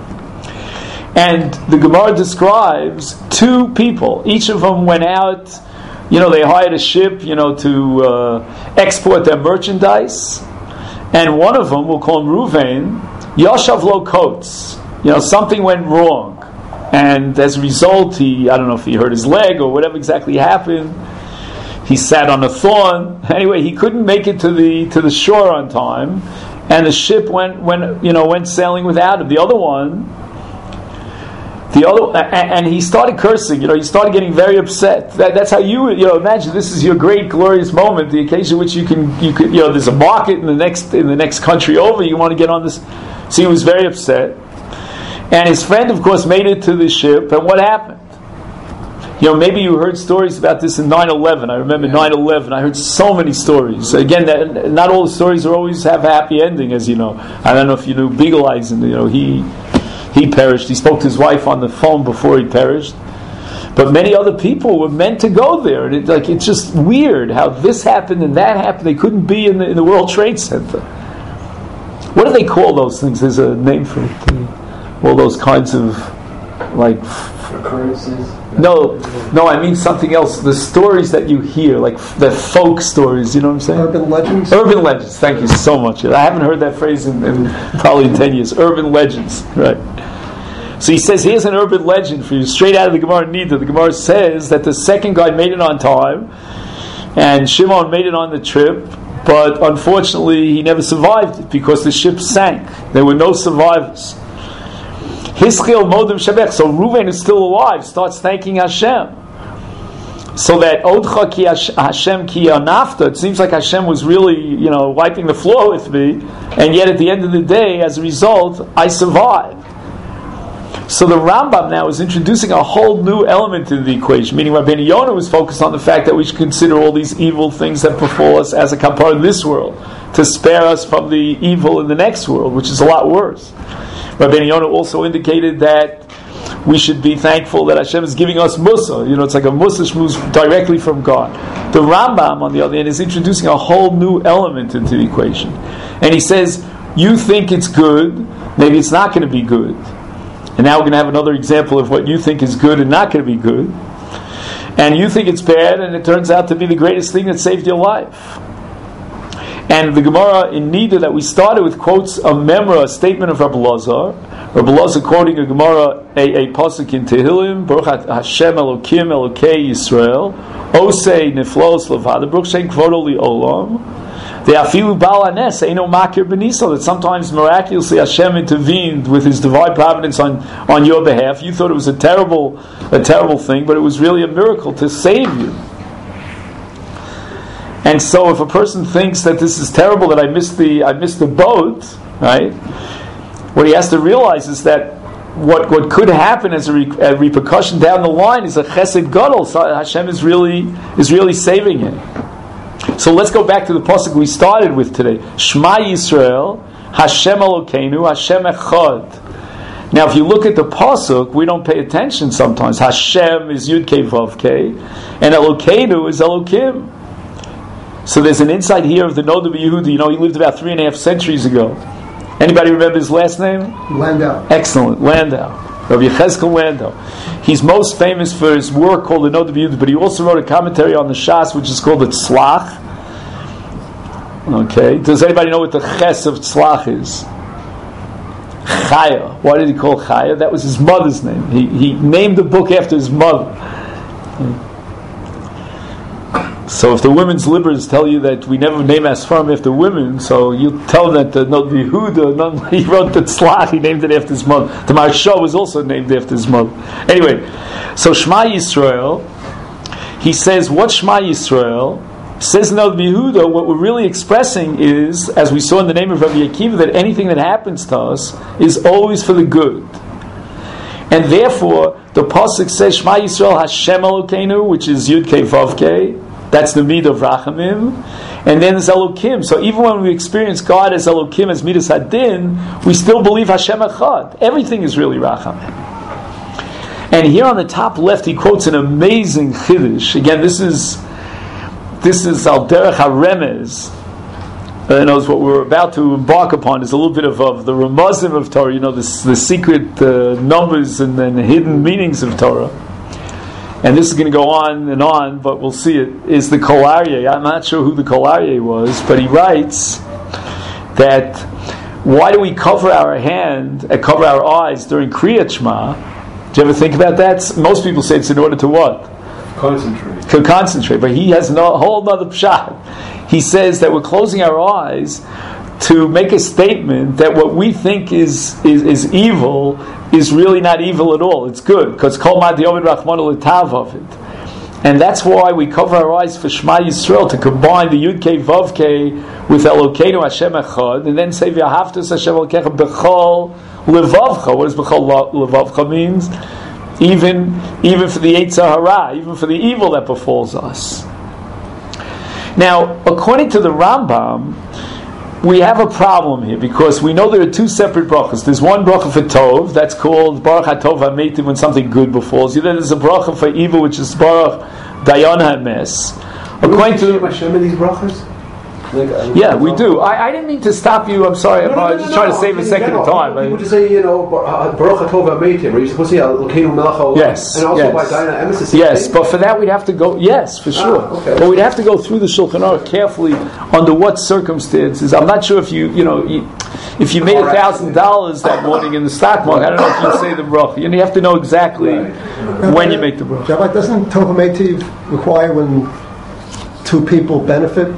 And the Gemara describes two people. Each of them went out. You know, they hired a ship, you know, to uh, export their merchandise. And one of them, we'll call him Ruvain, Yashav lo coats. You know, something went wrong. And as a result, he, I don't know if he hurt his leg or whatever exactly happened. He sat on a thorn. Anyway, he couldn't make it to the to the shore on time. And the ship went, went you know, went sailing without him. The other one, The other, and he started cursing. You know, he started getting very upset. That, that's how you, you know, imagine this is your great, glorious moment, the occasion which you can, you could, you know, there's a market in the next in the next country over. You want to get on this, so he was very upset. And his friend, of course, made it to the ship. And what happened? You know, maybe you heard stories about this in nine eleven. I remember yeah. nine eleven. I heard so many stories. Again, that, not all the stories always have a happy ending, as you know. I don't know if you knew Beagle Eisen. You know, he. He perished. He spoke to his wife on the phone before he perished. But many other people were meant to go there. And it, like, it's just weird how this happened and that happened. They couldn't be in the, in the World Trade Center. What do they call those things? There's a name for it. All those kinds of, like... Occurrences? No, no, I mean something else. The stories that you hear, like the folk stories, you know what I'm saying? Urban legends? Urban legends, thank you so much. I haven't heard that phrase in, in probably ten years. Urban legends, right. So he says, here's an urban legend for you, straight out of the Gemara Nida. The Gemara says that the second guy made it on time, and Shimon made it on the trip, but unfortunately he never survived it because the ship sank. There were no survivors. Hischil Modim Shebech. So Reuven is still alive, starts thanking Hashem. So that Odcha ki Hashem ki anafta, it seems like Hashem was really, you know, wiping the floor with me, and yet at the end of the day, as a result, I survived. So the Rambam now is introducing a whole new element in the equation, meaning Rabbeinu Yonah was focused on the fact that we should consider all these evil things that befall us as a kapara in this world, to spare us from the evil in the next world, which is a lot worse. Rabbeinu Yonah also indicated that we should be thankful that Hashem is giving us Musa. You know, it's like a Musa shmuz directly from God. The Rambam, on the other hand, is introducing a whole new element into the equation. And he says, you think it's good, maybe it's not going to be good. And now we're going to have another example of what you think is good and not going to be good. And you think it's bad, and it turns out to be the greatest thing that saved your life. And the Gemara in Nida that we started with quotes a memra, a statement of Rabbi Lazar. Rabbi Lazar quoting a Gemara, a, a pasuk in Tehillim, Baruch Hashem Elokim Elokei Yisrael, Osei Niflos Levada, Baruch Shem Kvodo Li'olam, the Afilu Baal Hanes Eino Makir B'Nisa, that sometimes miraculously Hashem intervened with His divine providence on, on your behalf. You thought it was a terrible, a terrible thing, but it was really a miracle to save you. And so, if a person thinks that this is terrible, that I missed the I missed the boat, right? What he has to realize is that what what could happen as a, re, a repercussion down the line is a chesed gadol. So Hashem is really is really saving him. So let's go back to the pasuk we started with today. Shema Yisrael, Hashem Elokeinu, Hashem Echad. Now, if you look at the pasuk, we don't pay attention sometimes. Hashem is Yud Kei Vav Kei, and Elokeinu is Elokim. So there's an insight here of the Noda B'Yehuda. You know, he lived about three and a half centuries ago. Anybody remember his last name? Landau. Excellent, Landau. Rabbi Yechezkel Landau. He's most famous for his work called the Noda B'Yehuda, but he also wrote a commentary on the Shas, which is called the Tzlach. Okay. Does anybody know what the Ches of Tzlach is? Chaya. Why did he call Chaya? That was his mother's name. He he named the book after his mother. So if the women's libers tell you that we never name Asfarim after women, so you tell them that the Noda B'Yehuda, he wrote the Tzlach, he named it after his mother. The Maharsha was also named after his mother. Anyway, so Shema Yisrael, he says, what Shema Yisrael? Says Noda B'Yehuda, what we're really expressing is, as we saw in the name of Rabbi Akiva, that anything that happens to us is always for the good. And therefore, the pasuk says, Shema Yisrael Hashem Elokeinu, which is Yud Kei Vav Kei. That's the Midah of Rachamim. And then there's Elokim. So even when we experience God as Elokim, as Midas Hadin, we still believe Hashem Echad. Everything is really Rachamim. And here on the top left, he quotes an amazing Chiddush. Again, this is this is Al Derech HaRemez. Uh, knows what we're about to embark upon is a little bit of, of the Ramazim of Torah, you know, this, the secret uh, numbers and, and hidden meanings of Torah. And this is going to go on and on, but we'll see it, is the Kol Aryeh. I'm not sure who the Kol Aryeh was, but he writes that why do we cover our hand and cover our eyes during Kriyat Shema? Do you ever think about that? Most people say it's in order to what? Concentrate. To concentrate. But he has a no, whole other pshat. He says that we're closing our eyes to make a statement that what we think is is, is evil is really not evil at all. It's good, because Kol Mad Yovid Rachmana L'Tav of it. And that's why we cover our eyes for Shema Yisrael, to combine the Yud Kei Vav Kei with Elokeinu Hashem Echad, and then say V'ahavtas Hashem Elokecha B'chol Levavcha. What does B'chol Levavcha means? Even, even for the Yetzer Hara, even for the evil that befalls us. Now, according to the Rambam, we have a problem here, because we know there are two separate brachas. There's one bracha for Tov, that's called Baruch HaTov HaMeitiv, when something good befalls you. Then there's a bracha for evil, which is Baruch Dayan HaMes. According to Hashem in these brachas? Like, uh, yeah, we do. I, I didn't mean to stop you. I'm sorry. No, no, I was no, just no, trying no, to save no, a second no, of time. People just say, you know, Baruch HaTov HaMeitiv. Are you supposed to say Elokeinu Melech HaOlam? Yes. And also yes. by Dayan HaEmes, the same yes, thing? but for that we'd have to go. Yes, for sure. Ah, okay. But we'd have to go through the Shulchan Aruch carefully under what circumstances. I'm not sure if you, you know, you, if you made a thousand dollars that morning in the stock market. I don't know if you say the bracha. You have to know exactly right. when you make the bracha. Rabbi, doesn't Tov HaMeitiv require when two people benefit?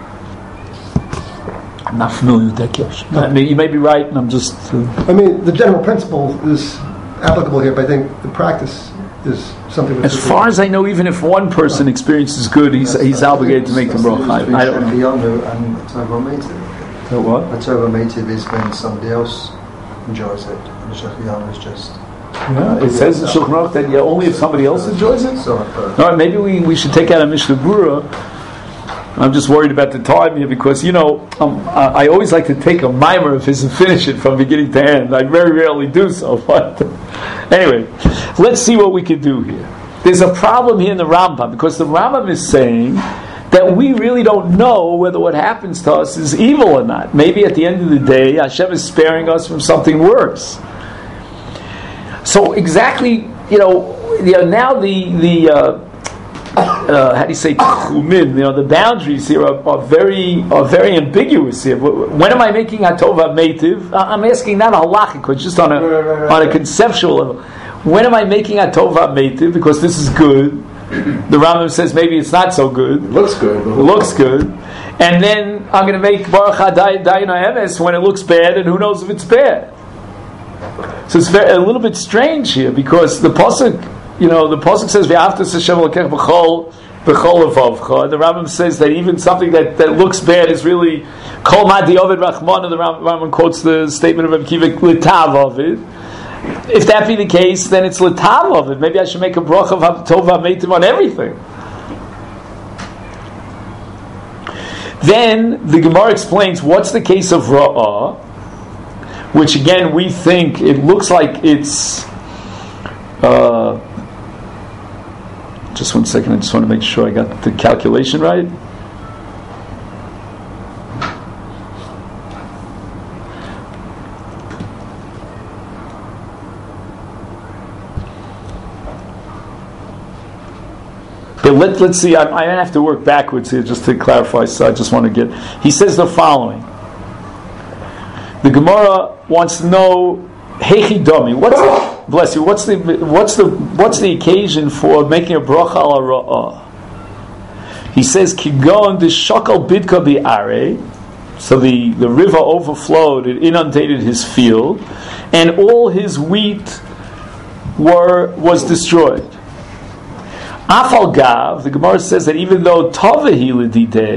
I'm not familiar with that case. I mean, you may be right, and I'm just. Uh, I mean, the general principle is applicable here, but I think the practice is something. As far as I know, even if one person experiences good, he's he's obligated to make the bracha. I, I don't know. Beyond and Tov HaMeitiv. So what? A Tov HaMeitiv is when somebody else enjoys it, and the Shechiyam is just. Yeah, it says in Shulchan Aruch that yeah, only if somebody else enjoys it. So, uh, All right, maybe we, we should take out a Mishnah Berurah. I'm just worried about the time here, because, you know, um, I, I always like to take a mimer of his and finish it from beginning to end. I very rarely do so, but anyway, let's see what we can do here. There's a problem here in the Rambam, because the Rambam is saying that we really don't know whether what happens to us is evil or not. Maybe at the end of the day, Hashem is sparing us from something worse. So exactly, you know, you know now the the uh, uh, how do you say tchumin? You know, the boundaries here are, are very are very ambiguous here. When am I making Hatov HaMeitiv? I'm asking not a halachic, just on a right, right, right, on a right. conceptual level. When am I making Hatov HaMeitiv? Because this is good. The Rambam says maybe it's not so good. It looks good. It looks good. And then I'm going to make Baruch Dayan HaEmes when it looks bad, and who knows if it's bad. So it's very, a little bit strange here, because the pasuk, you know, the pasuk says V'aftas Hashem Elokech b'chol b'chol levavcha, and the Rambam says that even something that, that looks bad is really Kol Mad Yovid Rachmana. The Rambam quotes the statement of Reb Kiva L'tav of it. If that be the case, then it's L'tav of it. Maybe I should make a bracha of Tov HaMeitiv on everything. Then the Gemara explains what's the case of Ra'ah, which again we think it looks like it's uh, just one second, I just want to make sure I got the calculation right. But let, let's see, I, I have to work backwards here just to clarify, so I just want to get, he says the following. The Gemara wants to know, Heichi Domi, what's the, bless you, what's the what's the what's the occasion for making a bracha al ra'ah? He says, Kigon de shakal bidka bi'are, so the, the river overflowed, it inundated his field, and all his wheat were was destroyed. Afal Gav, the Gemara says that even though Tavahi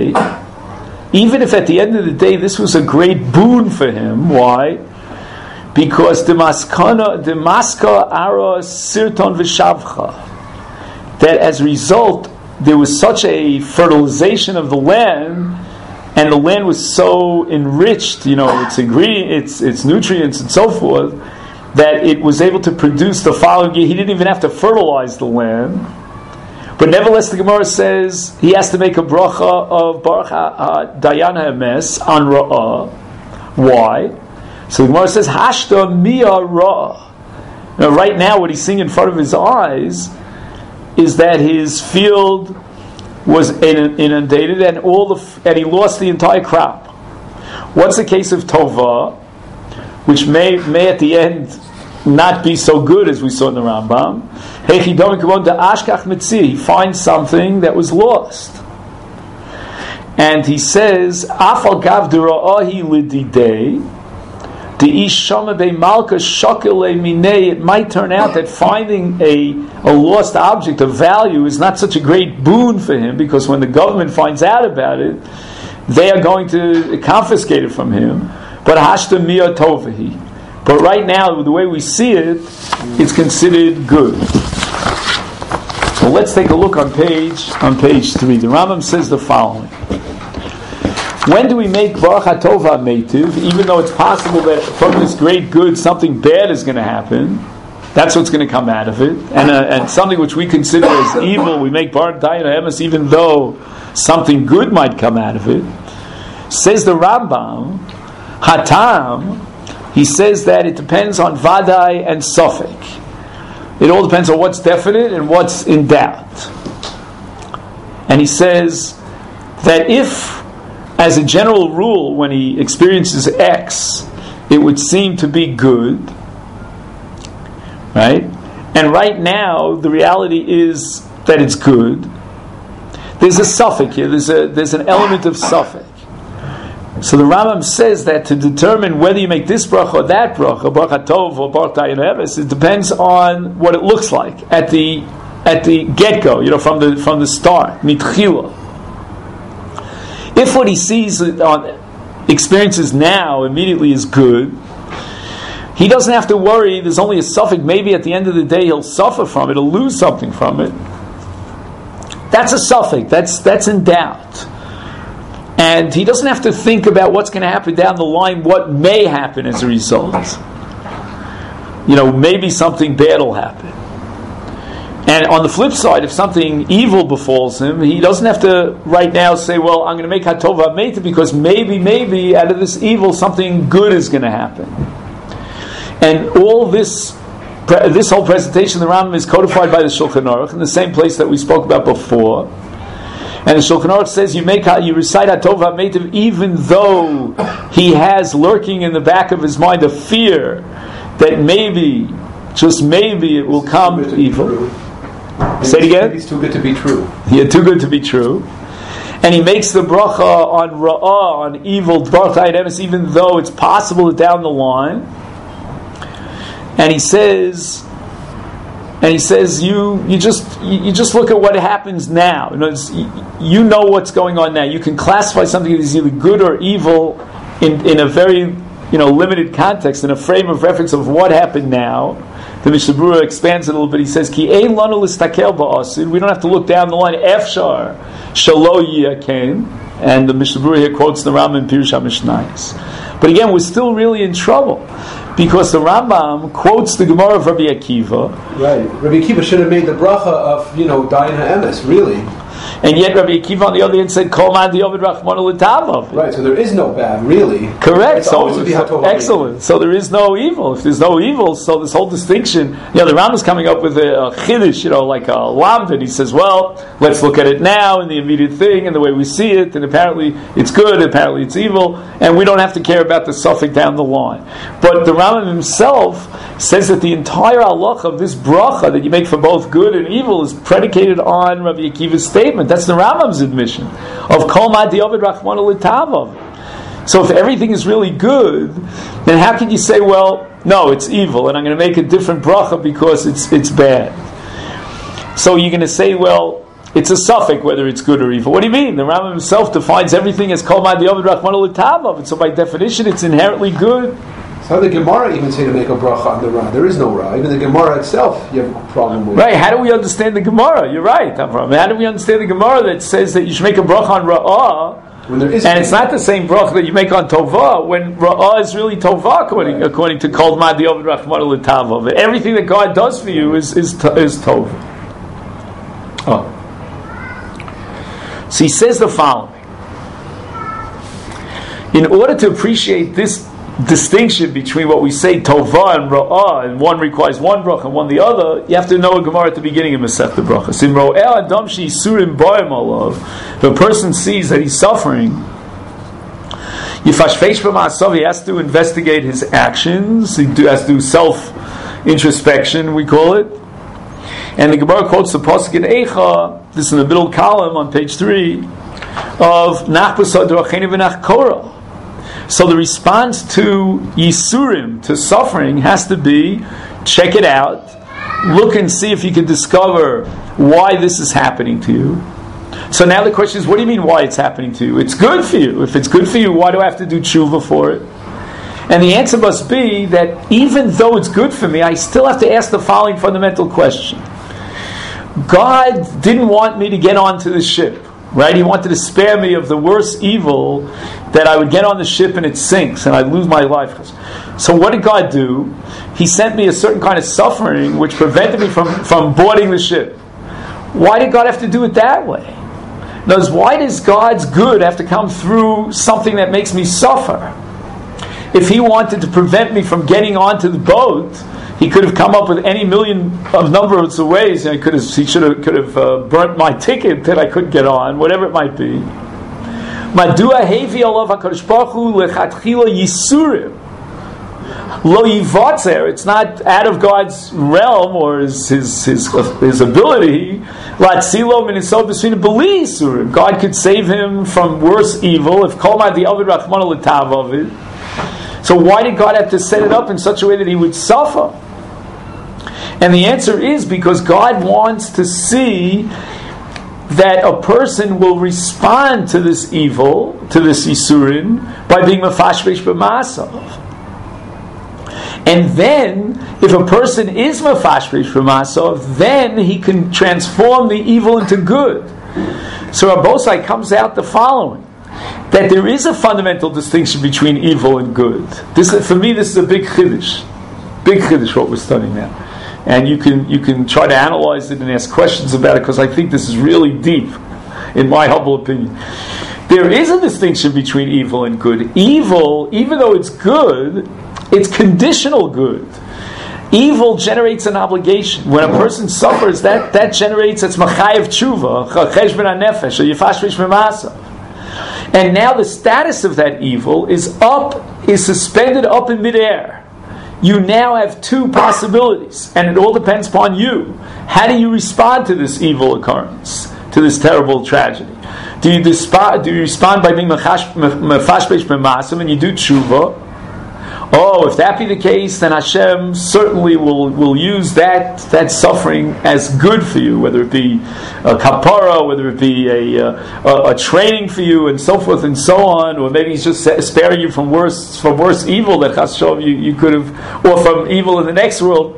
L'didei, even if at the end of the day this was a great boon for him, why? because the maskana, the maska ara sirton v'shavcha, that as a result there was such a fertilization of the land, and the land was so enriched, you know, its ingredients, its its nutrients, and so forth, that it was able to produce the following year. He didn't even have to fertilize the land. But nevertheless, the Gemara says he has to make a bracha of Baruch Dayan HaEmes on Ra'ah. Why? So the Gemara says, Hashta Mia Ra'ah. Now, right now, what he's seeing in front of his eyes is that his field was inundated, and all the and he lost the entire crop. What's the case of Tova, which may may at the end not be so good as we saw in the Rambam? He finds something that was lost, and he says, "Afal gav dera'ahi lididei." It might turn out that finding a, a lost object of value is not such a great boon for him, because when the government finds out about it, they are going to confiscate it from him. But hashta miyah tovahi. But right now, the way we see it, it's considered good. So let's take a look on page on page three. The Rambam says the following. When do we make Baruch HaTova Meitiv? Even though it's possible that from this great good something bad is going to happen, that's what's going to come out of it, and uh, and something which we consider as evil, we make Baruch Dayan HaEmes, even though something good might come out of it. Says the Rambam, Hatam, he says that it depends on Vadai and Sofek. It all depends on what's definite and what's in doubt. And he says that if, as a general rule, when he experiences X, it would seem to be good, right? And right now, the reality is that it's good. There's a suffix here. There's a there's an element of suffix. So the Rambam says that to determine whether you make this bracha or that bracha, Baruch HaTov or Baruch Dayan HaEmes, it depends on what it looks like at the at the get go. You know, from the from the start, mitchila. If what he sees on experiences now immediately is good, he doesn't have to worry. There's only a suffix. Maybe at the end of the day he'll suffer from it, he'll lose something from it. That's a suffix. That's that's in doubt, and he doesn't have to think about what's going to happen down the line. What may happen as a result? You know, maybe something bad will happen. And on the flip side, if something evil befalls him, he doesn't have to right now say, well, I'm going to make Hatova Meita, because maybe, maybe out of this evil something good is going to happen. And all this this whole presentation, the Rambam, is codified by the Shulchan Aruch in the same place that we spoke about before. And the Shulchan Aruch says you make you recite Hatova Meita even though he has lurking in the back of his mind a fear that maybe, just maybe, it will come evil. Say it again? It's too good to be true. Yeah, too good to be true. And he makes the bracha on ra'ah, on evil, Baruch Dayan HaEmes, even though it's possible that down the line. And he says, and he says, you you just you, you just look at what happens now. You know, you, you know what's going on now. You can classify something as either good or evil in in a very you know limited context, in a frame of reference of what happened now. The Mishnah Berurah expands it a little bit. He says, "Ki ein lanu listakel ba'asid." We don't have to look down the line. Efshar shelo yiyaken, and the Mishnah Berurah here quotes the Rambam in Pirush HaMishnayos. But again, we're still really in trouble because the Rambam quotes the Gemara of Rabbi Akiva. Right. Rabbi Akiva should have made the bracha of you know Dayan HaEmes, really. And yet Rabbi Akiva on the other hand said, Kol man di'ovid rachmana l'tavav. Right, so there is no bad, really. Correct. So, so, so excellent. So there is no evil. If there's no evil, so this whole distinction, you know, the Rambam is coming up with a, a chiddush, you know, like a lamda, and he says, well, let's look at it now in the immediate thing and the way we see it, and apparently it's good, apparently it's evil, and we don't have to care about the suffix down the line. But the Rambam himself says that the entire halacha of this bracha that you make for both good and evil is predicated on Rabbi Akiva's statement. That's the Rambam's admission of Kol ma di'ovid rachmana l'tavav. So if everything is really good, then how can you say, well, no, it's evil, and I'm going to make a different bracha because it's it's bad? So you're going to say, well, it's a suffix whether it's good or evil. What do you mean? The Rambam himself defines everything as Kol ma di'ovid rachmana l'tavav, and so by definition it's inherently good. So how the Gemara even say to make a bracha on the Ra? There is no Ra. Even the Gemara itself, you have a problem with. Right? How do we understand the Gemara? You're right, Avram. How do we understand the Gemara that says that you should make a bracha on Ra'ah? When there is and it's not the same bracha that you make on Tovah, when Ra'ah is really Tovah, according, right. according to Kol Madi Ovid Rachmana L'Tava. Everything that God does for you is is, is Tov. Oh. So he says the following. In order to appreciate this distinction between what we say Tovah and Ra'ah, and one requires one bracha and one the other, you have to know a Gemara at the beginning of Masechta Brachos. In Ro'eh Adam she'isurim ba'im alav, if a person sees that he's suffering, Yifashfesh b'ma'asav, he has to investigate his actions, he has to do self-introspection, we call it. And the Gemara quotes the pasuk in Eicha, this is in the middle column on page three, of Nach b'sad rachenu v'nach korah. So the response to Yisurim, to suffering, has to be, check it out, look and see if you can discover why this is happening to you. So now the question is, what do you mean why it's happening to you? It's good for you. If it's good for you, why do I have to do tshuva for it? And the answer must be that even though it's good for me, I still have to ask the following fundamental question. God didn't want me to get onto the ship. Right? He wanted to spare me of the worst evil, that I would get on the ship and it sinks and I'd lose my life. So what did God do? He sent me a certain kind of suffering which prevented me from, from boarding the ship. Why did God have to do it that way? In other words, why does God's good have to come through something that makes me suffer? If He wanted to prevent me from getting onto the boat, He could have come up with any million of number of ways. He could have, he should have, could have uh, burnt my ticket that I couldn't get on, whatever it might be. Madua hevi alav hakadosh baruch hu lechatchila yisurim lo yivatzer. It's not out of God's realm or his his his, his ability. Latzilo min isod b'svina b'li yisurim. God could save him from worse evil if kol ma'adi avid rachmana l'tav avid. So why did God have to set it up in such a way that he would suffer? And the answer is because God wants to see that a person will respond to this evil, to this Yisurin, by being mefashbesh b'ma'asav. And then, if a person is mefashbesh b'ma'asav, then he can transform the evil into good. So Rabbosai comes out the following, that there is a fundamental distinction between evil and good. This, for me, this is a big chiddush. Big chiddush, what we're studying now. And you can you can try to analyze it and ask questions about it, because I think this is really deep, in my humble opinion. There is a distinction between evil and good. Evil, even though it's good, it's conditional good. Evil generates an obligation. When a person suffers, that, that generates, it's machayev tshuva, chachesh ben hanefesh, or yifashvish b'ma'asav. And now the status of that evil is up, is suspended up in midair. You now have two possibilities, and it all depends upon you. How do you respond to this evil occurrence, to this terrible tragedy? Do you, dispa- do you respond by being mefashbesh b'ma'asav and you do tshuva? Oh, if that be the case, then Hashem certainly will, will use that that suffering as good for you, whether it be a kapara, whether it be a, a, a training for you, and so forth and so on, or maybe He's just sparing you from worse from worse evil that Chas Shalom you, you could have, or from evil in the next world.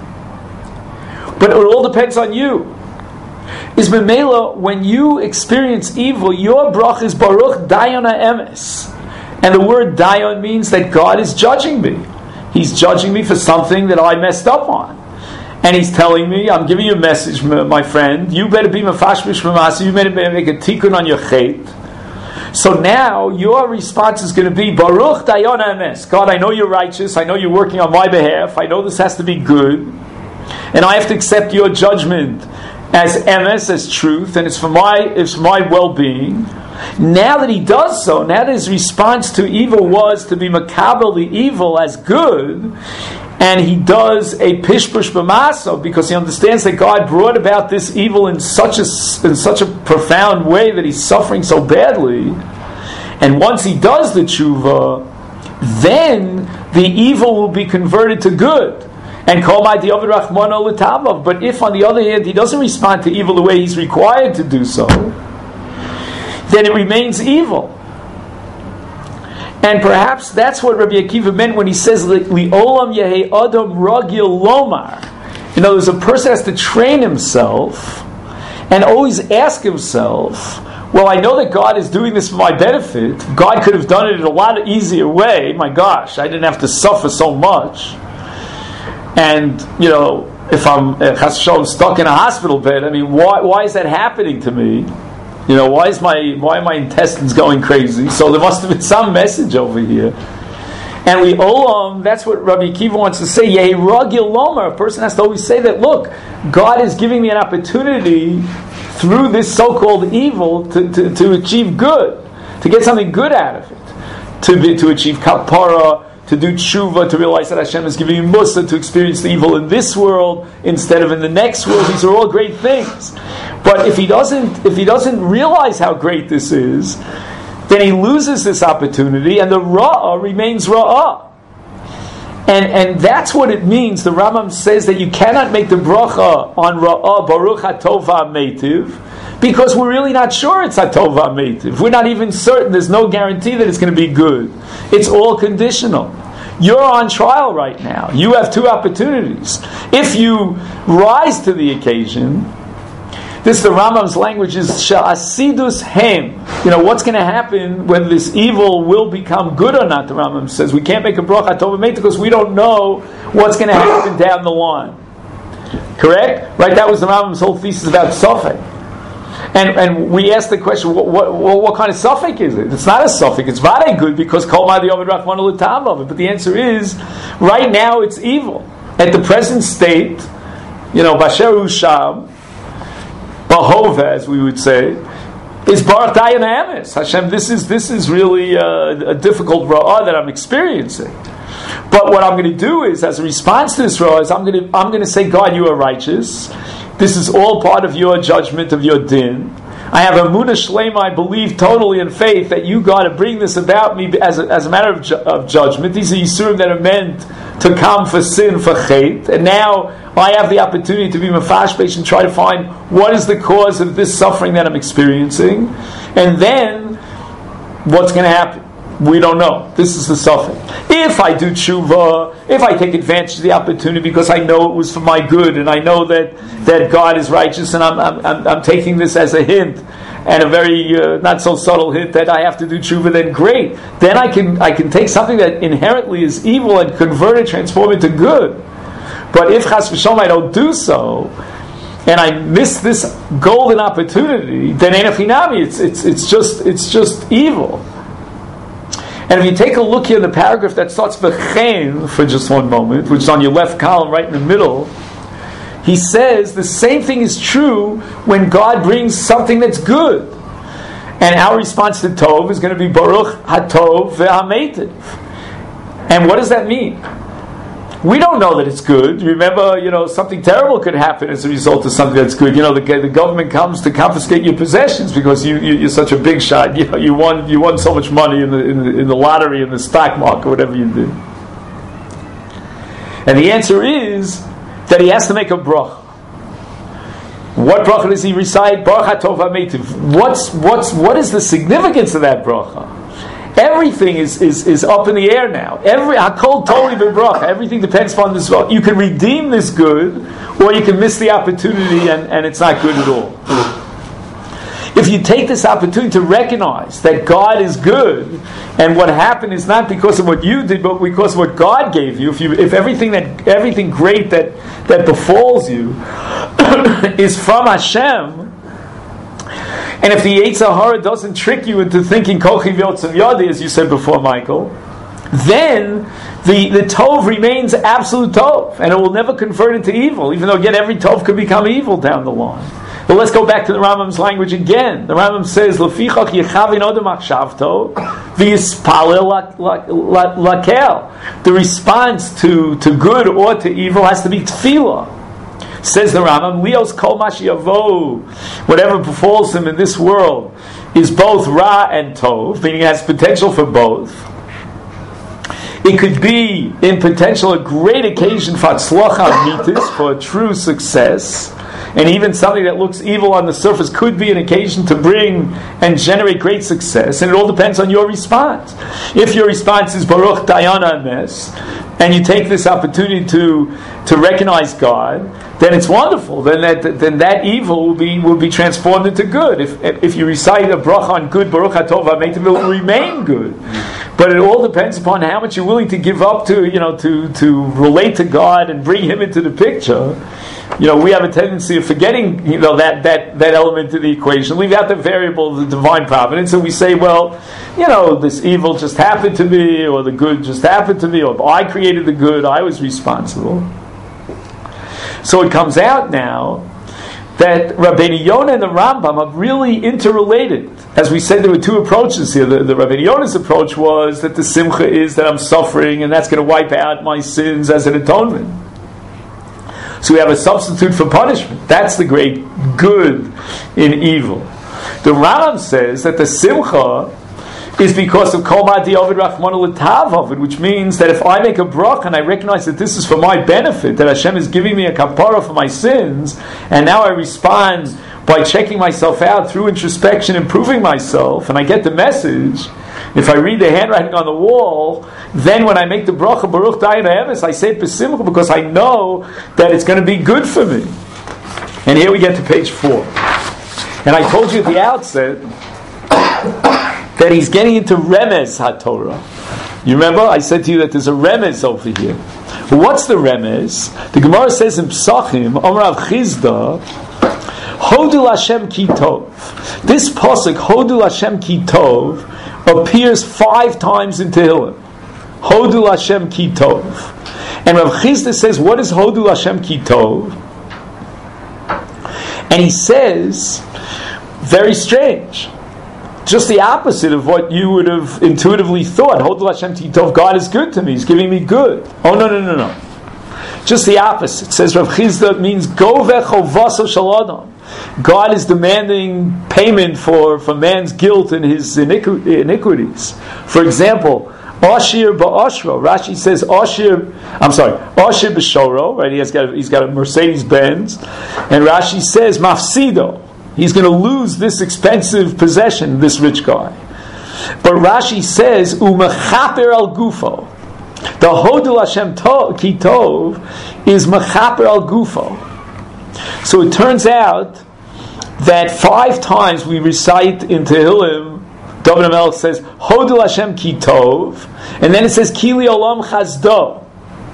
But it all depends on you. Is Memela, when you experience evil, your brach is Baruch Dayan HaEmes. And the word dayan means that God is judging me. He's judging me for something that I messed up on. And He's telling me, I'm giving you a message, my friend, you better be mefashbish b'ma'asav, you better make a tikkun on your chet. So now, your response is going to be, Baruch dayan ha'emes. God, I know you're righteous, I know you're working on my behalf, I know this has to be good, and I have to accept your judgment as emes, as truth, and it's for my, it's for my well-being. Now that he does so, now that his response to evil was to be makabel the evil as good, and he does a pishpush b'ma'asav because he understands that God brought about this evil in such a in such a profound way that he's suffering so badly. And once he does the tshuva, then the evil will be converted to good. And kol ma'adi avid rachmana l'tavav. But if, on the other hand, he doesn't respond to evil the way he's required to do so, then it remains evil. And perhaps that's what Rabbi Akiva meant when he says, Li'olam yehe adam ragil lomar. In other words, a person has to train himself and always ask himself, well, I know that God is doing this for my benefit. God could have done it in a lot easier way. My gosh, I didn't have to suffer so much. And, you know, if I'm uh, stuck in a hospital bed, I mean, why why is that happening to me? You know, why is my why are my intestines going crazy? So there must have been some message over here. And we olam, that's what Rabbi Akiva wants to say. Yehi ragil lomar. A person has to always say that, look, God is giving me an opportunity through this so-called evil to, to, to achieve good, to get something good out of it, to be, to achieve kapara, to do tshuva, to realize that Hashem is giving you musa, to experience the evil in this world instead of in the next world. These are all great things. But if he doesn't, if he doesn't realize how great this is, then he loses this opportunity, and the ra'ah remains ra'ah. And and that's what it means. The Rambam says that you cannot make the bracha on ra'ah, baruch hatov ha'meitiv, because we're really not sure it's hatov ha'meitiv. We're not even certain. There's no guarantee that it's going to be good. It's all conditional. You're on trial right now. You have two opportunities. If you rise to the occasion, this, the Rambam's language is sha'asidus hem. You know, what's going to happen when this evil will become good or not, the Rambam says. We can't make a bracha tova meita because we don't know what's going to happen down the line. Correct? Right? That was the Rambam's whole thesis about Suffolk. And and we asked the question, what, what, what kind of Suffolk is it? It's not a Suffolk. It's vade good because kol ma'adi ovid rachman l'tam of it. But the answer is, right now it's evil. At the present state, you know, basher usham, Bahova, as we would say, is Baruch Dayan Amis. Hashem, this is this is really a, a difficult ra'ah that I'm experiencing. But what I'm going to do is, as a response to this ra'ah, is I'm going to I'm going to say, God, you are righteous. This is all part of your judgment, of your din. I have a munah shleima, I believe totally in faith that you, God, to bring this about me as a, as a matter of, ju- of judgment. These are yisurim that are meant to come for sin, for chait. And now I have the opportunity to be mafashbesh and try to find what is the cause of this suffering that I'm experiencing. And then, what's going to happen? We don't know. This is the suffering. If I do tshuva, if I take advantage of the opportunity because I know it was for my good, and I know that, that God is righteous, and I'm, I'm, I'm, I'm taking this as a hint, and a very uh, not so subtle hint that I have to do tshuva, then great. Then I can I can take something that inherently is evil and convert it, transform it to good. But if chas v'shalom I don't do so, and I miss this golden opportunity, then ein achinami, it's it's it's just it's just evil. And if you take a look here in the paragraph that starts v'chein for just one moment, which is on your left column, right in the middle, he says the same thing is true when God brings something that's good. And our response to Tov is going to be Baruch HaTov ve'hameitiv. And what does that mean? We don't know that it's good. Remember, you know, something terrible could happen as a result of something that's good. You know, the, the government comes to confiscate your possessions because you, you, you're such a big shot. You know, you won you won so much money in the, in the in the lottery, in the stock market, whatever you did. And the answer is that he has to make a bracha. What bracha does he recite? Baruch HaTov HaMeitiv. What's what's what is the significance of that bracha? Everything is, is, is up in the air now. Every hakol toli v'bracha. Everything depends upon this. You can redeem this good, or you can miss the opportunity, and, and it's not good at all. If you take this opportunity to recognize that God is good, and what happened is not because of what you did, but because of what God gave you. If you, if everything that everything great that that befalls you is from Hashem. And if the Yetzer Hara doesn't trick you into thinking Kochi V'Yotzim Yadi, as you said before, Michael, then the, the Tov remains absolute Tov, and it will never convert into evil, even though, again, every Tov could become evil down the line. But let's go back to the Rambam's language again. The Rambam says, L'fichach yechavin odem achshavto v'yispalel lakel. The response to, to good or to evil has to be tefillah. Says the Rambam, Leos kol mashiyavo, whatever befalls him in this world is both ra and tov, meaning it has potential for both. It could be in potential a great occasion for tzlocha mitis, for true success. and even something that looks evil on the surface could be an occasion to bring and generate great success, and it all depends on your response. If your response is Baruch Dayana Ames, and you take this opportunity to to recognize God, then it's wonderful. Then that then that evil will be will be transformed into good. If if you recite a bracha on good, Baruch HaTov HaMeitiv, it will remain good. But it all depends upon how much you're willing to give up to, you know, to to relate to God and bring Him into the picture. You know, we have a tendency of forgetting, you know, that, that, that element of the equation. Leave out the variable of the divine providence, and we say, well, you know, this evil just happened to me, or the good just happened to me, or I created the good, I was responsible. So it comes out now that Rabbeinu Yonah and the Rambam are really interrelated. As we said, there were two approaches here. The, the Rabbeinu Yonah's approach was that the simcha is that I'm suffering, and that's going to wipe out my sins as an atonement. So we have a substitute for punishment. That's the great good in evil. The Rambam says that the simcha is because of Kol Ma'adi Ovid Rachmana L'Tav Ovid, which means that if I make a bracha and I recognize that this is for my benefit, that Hashem is giving me a kapara for my sins, and now I respond by checking myself out through introspection, improving myself, and I get the message. If I read the handwriting on the wall, then when I make the bracha Baruch Dayana Emes, I say it b'simcha because I know that it's going to be good for me. And here we get to page four. And I told you at the outset that he's getting into Remez HaTorah. You remember? I said to you that there's a Remez over here. Well, what's the Remez? The Gemara says in Psachim, Omer Rav Chizda, Hodul Hashem Ki Tov. This pasuk, Hodul Hashem Ki Tov, appears five times in Tehillim. Hodul Hashem Ki Tov. And Rav Chizda says, what is Hodul Hashem Ki Tov? And he says, very strange, just the opposite of what you would have intuitively thought. Hodul Hashem Ki Tov, God is good to me, He's giving me good. Oh, no, no, no, no. Just the opposite. It says Rav Chizda means Govech Chovaso Shel Adam. God is demanding payment for, for man's guilt and his iniqu- iniquities. For example, Ashir ba'ashro. Rashi says Ashir. I'm sorry, Ashir b'shoro. Right? He has got a, he's got a Mercedes Benz, and Rashi says Mafsido. He's going to lose this expensive possession. This rich guy. But Rashi says Umechaper al Gufo. The Hodul Hashem to, Ki Tov is Mechaper al Gufo. So it turns out that five times we recite in Tehillim, David HaMelech says, Hodul Hashem Ki Tov, and then it says, Kili Olam Chazdo.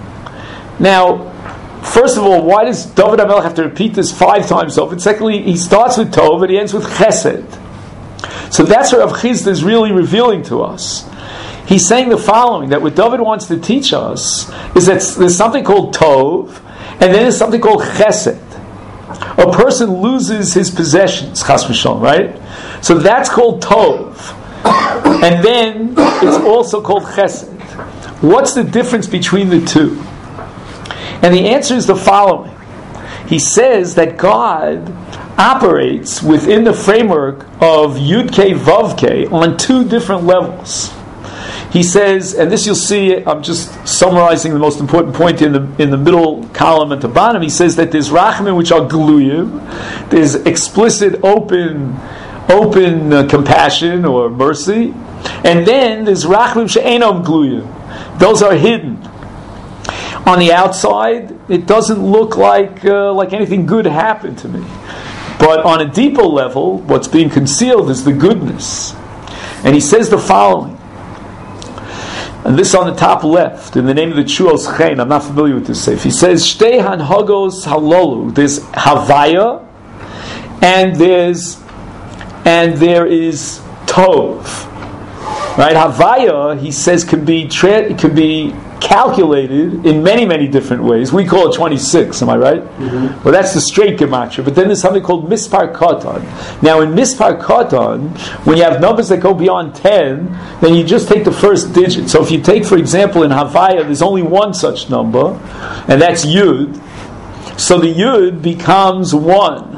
Now, first of all, why does David HaMelech have to repeat this five times over? And secondly, he starts with Tov and he ends with Chesed. So that's what Rav Chizda is really revealing to us. He's saying the following, that what David wants to teach us is that there's something called Tov, and then there's something called Chesed. A person loses his possessions, chas v'shalom, right? So that's called Tov. And then it's also called Chesed. What's the difference between the two? And the answer is the following. He says that God operates within the framework of Yud Kei Vav Kei on two different levels. He says, and this you'll see, I'm just summarizing the most important point in the in the middle column at the bottom. He says that there's rachamim which are gluyim, there's explicit, open, open uh, compassion or mercy, and then there's rachamim she'enom gluyim. Those are hidden. On the outside, it doesn't look like uh, like anything good happened to me, but on a deeper level, what's being concealed is the goodness. And he says the following. And this on the top left, in the name of the Chuos Chen, I'm not familiar with this safe. He says, Shtei hanhagos halolu. There's Havaya, and there's and there is Tov. Right? Havaya, he says, can be tra- can be calculated in many, many different ways. We call it twenty-six, am I right? Mm-hmm. Well, that's the straight gematria. But then there's something called Mispar Katan. Now, in Mispar Katan, when you have numbers that go beyond ten, then you just take the first digit. So if you take, for example, in Havaya, there's only one such number, and that's Yud. So the Yud becomes one.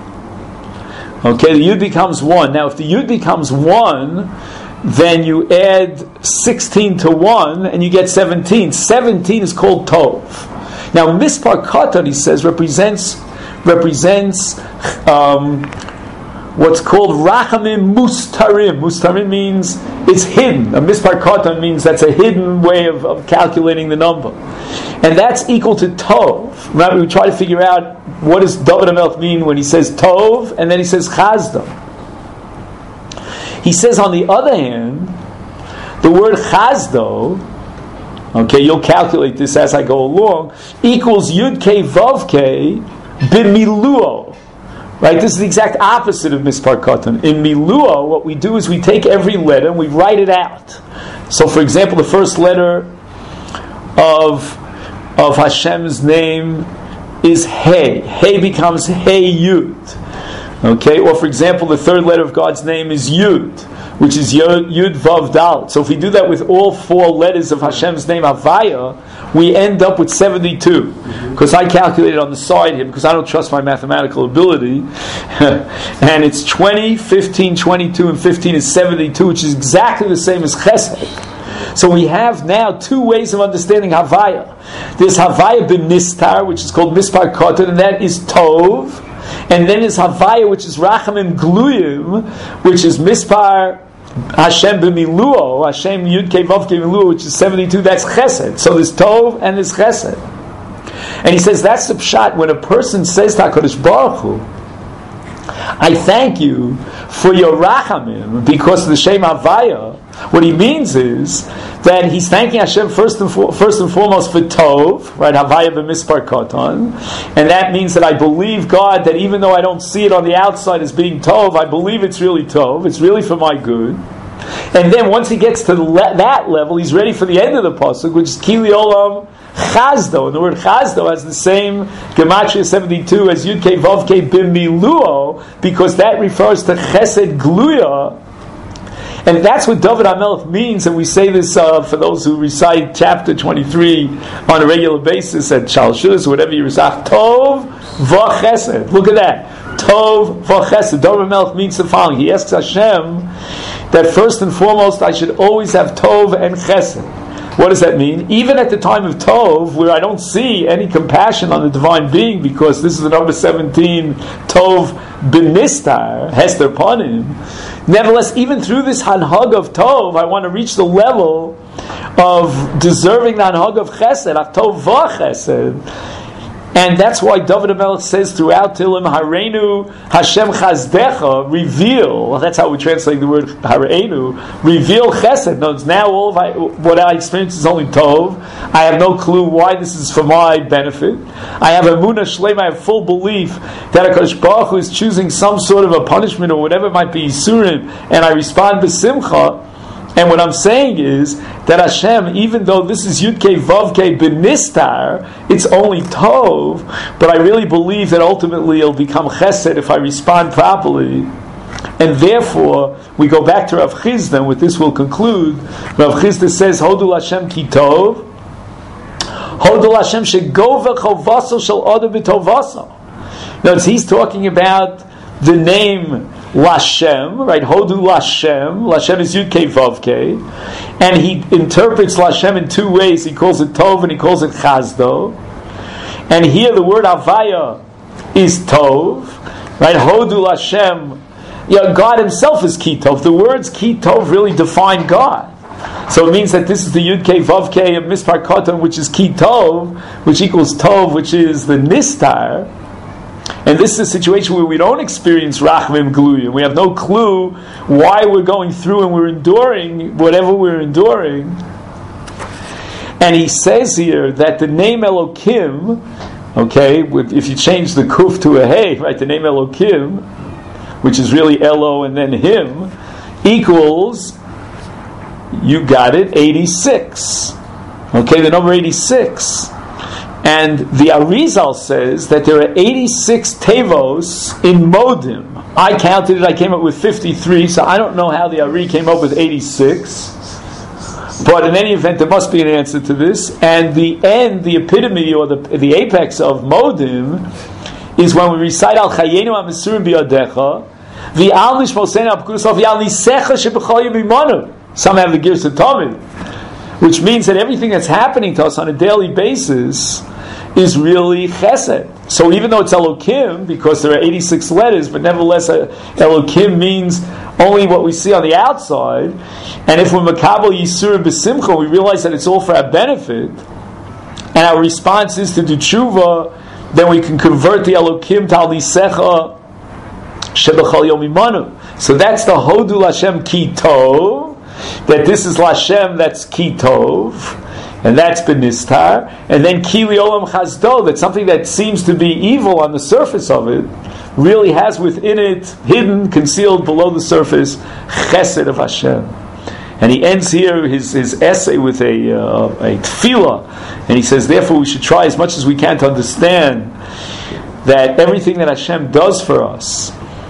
Okay, the Yud becomes one. Now, if the Yud becomes one, then you add sixteen to one, and you get seventeen. seventeen is called Tov. Now, Mispar Katan, he says, represents represents um, what's called Rachamim Mustarim. Mustarim means it's hidden. A Mispar Katan means that's a hidden way of, of calculating the number. And that's equal to Tov. Remember, we try to figure out what does David HaMelech mean when he says Tov and then he says Chazda. He says, on the other hand, the word Chazdo, okay, you'll calculate this as I go along, equals Yud K Vav K b'miluo. Right? This is the exact opposite of Mispar Katan. In Miluo, what we do is we take every letter and we write it out. So, for example, the first letter of, of Hashem's name is Hey. Hey becomes Hey Yud. Okay, or for example, the third letter of God's name is Yud, which is Yud, Yud Vav Dalet. So if we do that with all four letters of Hashem's name, Havaya, we end up with seventy-two. Because I calculated on the side here, because I don't trust my mathematical ability. And it's twenty, fifteen, twenty-two, and fifteen is seventy-two, which is exactly the same as Chesed. So we have now two ways of understanding Havaya. There's Havaya ben Nistar, which is called Mispar Katan, and that is Tov. And then there's Havaya, which is Rachamim Gluyim, which is Mispar Hashem b'miluo, Hashem Yud Kei Vav Kei miluo, which is seventy-two. That's Chesed. So there's Tov and there's Chesed. And he says that's the pshat when a person says to HaKadosh Baruch Hu, I thank you for your Rachamim because of the Shem Havaya. What he means is that he's thanking Hashem first and, for, first and foremost for Tov, right? Havaya b'mispar Katan, and that means that I believe God that even though I don't see it on the outside as being Tov, I believe it's really Tov. It's really for my good. And then once he gets to le- that level, he's ready for the end of the pasuk, which is Kili Olam Chazdo. And the word Chazdo has the same Gematria seventy-two as Yud Kei Vav Kei B'miluo, because that refers to Chesed Gluya. And that's what David HaMelech means, and we say this uh, for those who recite chapter twenty-three on a regular basis at Shalshus, or whatever you recite. Tov v'chesed. Look at that. Tov v'chesed. David HaMelech means the following. He asks Hashem that first and foremost I should always have Tov and Chesed. What does that mean? Even at the time of Tov, where I don't see any compassion on the divine being, because this is the number seventeen, Tov b'nistar, Hester Panim. Nevertheless, even through this hanhag of Tov, I want to reach the level of deserving the hanhag of Chesed, of Tov v'chesed. And that's why David HaMelech says throughout Tehillim, Hareinu Hashem Chazdecha, reveal. Well, that's how we translate the word Hareinu. Reveal Chesed. No, it's now all of I, what I experience is only Tov. I have no clue why this is for my benefit. I have Emunah Shleim. I have full belief that HaKadosh Baruch Hu is choosing some sort of a punishment or whatever it might be, Yisurim, and I respond b'simcha. And what I'm saying is that Hashem, even though this is Yud Kei Vav Kei B'nistar, it's only Tov, but I really believe that ultimately it'll become Chesed if I respond properly. And therefore, we go back to Rav Chizda, and with this we'll conclude. Rav Chizda says, Hodul Hashem Ki Tov, Hodul Hashem Shego V'chovaso Shel Oda B'tovaso. Notice he's talking about the name Lashem, right? Hodu Lashem. Lashem is Yud Kei Vav Kei. And he interprets Lashem in two ways. He calls it Tov and he calls it Chazdo. And here the word Havaya is Tov, right? Hodu Lashem. Yeah, God himself is Ki Tov. The words Ki Tov really define God. So it means that this is the Yud Kei Vav Kei of Mispar Katan, which is Ki Tov, which equals Tov, which is the Nistar. And this is a situation where we don't experience Rachmim Gluyim. We have no clue why we're going through and we're enduring whatever we're enduring. And he says here that the name Elokim, okay, with, if you change the kuf to a hey, right, the name Elokim, which is really Elo and then him, equals, you got it, eighty-six. Okay, the number eighty-six. And the Arizal says that there are eighty-six tevos in Modim. I counted it, I came up with fifty-three, so I don't know how the Ari came up with eighty-six. But in any event, there must be an answer to this. And the end, the epitome, or the, the apex of Modim, is when we recite Al Chayenu HaMesurim B'Yadecha, V'al Nishmosenu HaPkudoso V'al Nisecha Sheb'Chol Yimimonu. Some have the Girsa Tamid, which means that everything that's happening to us on a daily basis is really chesed. So even though it's Elokim, because there are eighty-six letters, but nevertheless uh, Elokim means only what we see on the outside. And if we're makabel yisur b'simcha, we realize that it's all for our benefit, and our response is to do tshuva, then we can convert the Elokim to al nisecha shebechal yom imanu. So that's the Hodu Lashem Ki Tov, that this is Lashem, that's Ki Tov, and that's Benistar, and then Ki Liolam Chazdo, that something that seems to be evil on the surface of it really has within it, hidden, concealed below the surface, Chesed of Hashem. And he ends here his, his essay with a, uh, a tefillah, and he says, therefore we should try as much as we can to understand that everything that Hashem does for us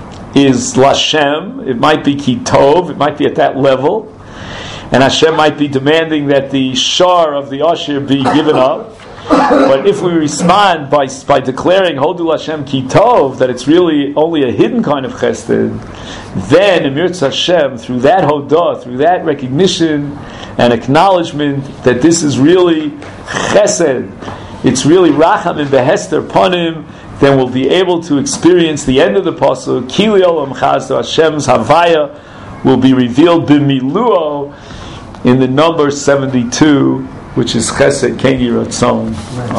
is Lashem. It might be Ki Tov, it might be at that level, and Hashem might be demanding that the shar of the Asher be given up. But if we respond by by declaring Hodu Lashem Ki Tov, that it's really only a hidden kind of chesed, then Emir Hashem, through that Hodah, through that recognition and acknowledgement that this is really chesed, it's really Racham and Behester Panim, then we'll be able to experience the end of the pasuk. Kili Olam Chazdo, Hashem's Havaya will be revealed b'miluo in the number seventy-two, which is Chesed Kengi Ratzon.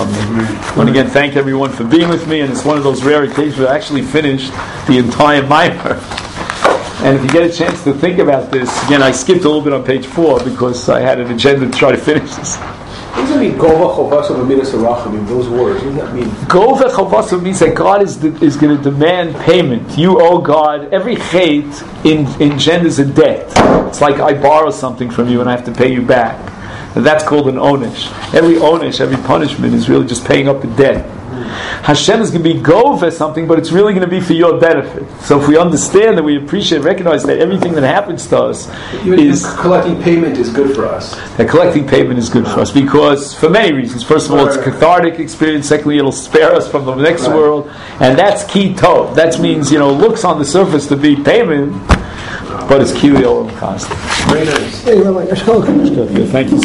I want to again thank everyone for being with me, and it's one of those rare occasions where I actually finished the entire Maimer. And if you get a chance to think about this, again, I skipped a little bit on page four because I had an agenda to try to finish this. What does it mean, Gova Chovasav Aminas Arachamim, those words? What does that mean? Gova Chovasav means that God is is going to demand payment. You owe God. Every chait in, engenders a debt. It's like I borrow something from you and I have to pay you back. And that's called an onish. Every onish, every punishment is really just paying up a debt. Hashem is going to be Gova something, but it's really going to be for your benefit. So if we understand that, we appreciate, recognize that everything that happens to us Even is collecting payment is good for us. That collecting payment is good for us because for many reasons. First of all, it's a cathartic experience. Secondly, it'll spare us from the next right. world, and that's Ki Tov. That means, you know, looks on the surface to be payment, but it's Kili Olam Chazdo. Very nice. Hey, Rabbi, Thank you.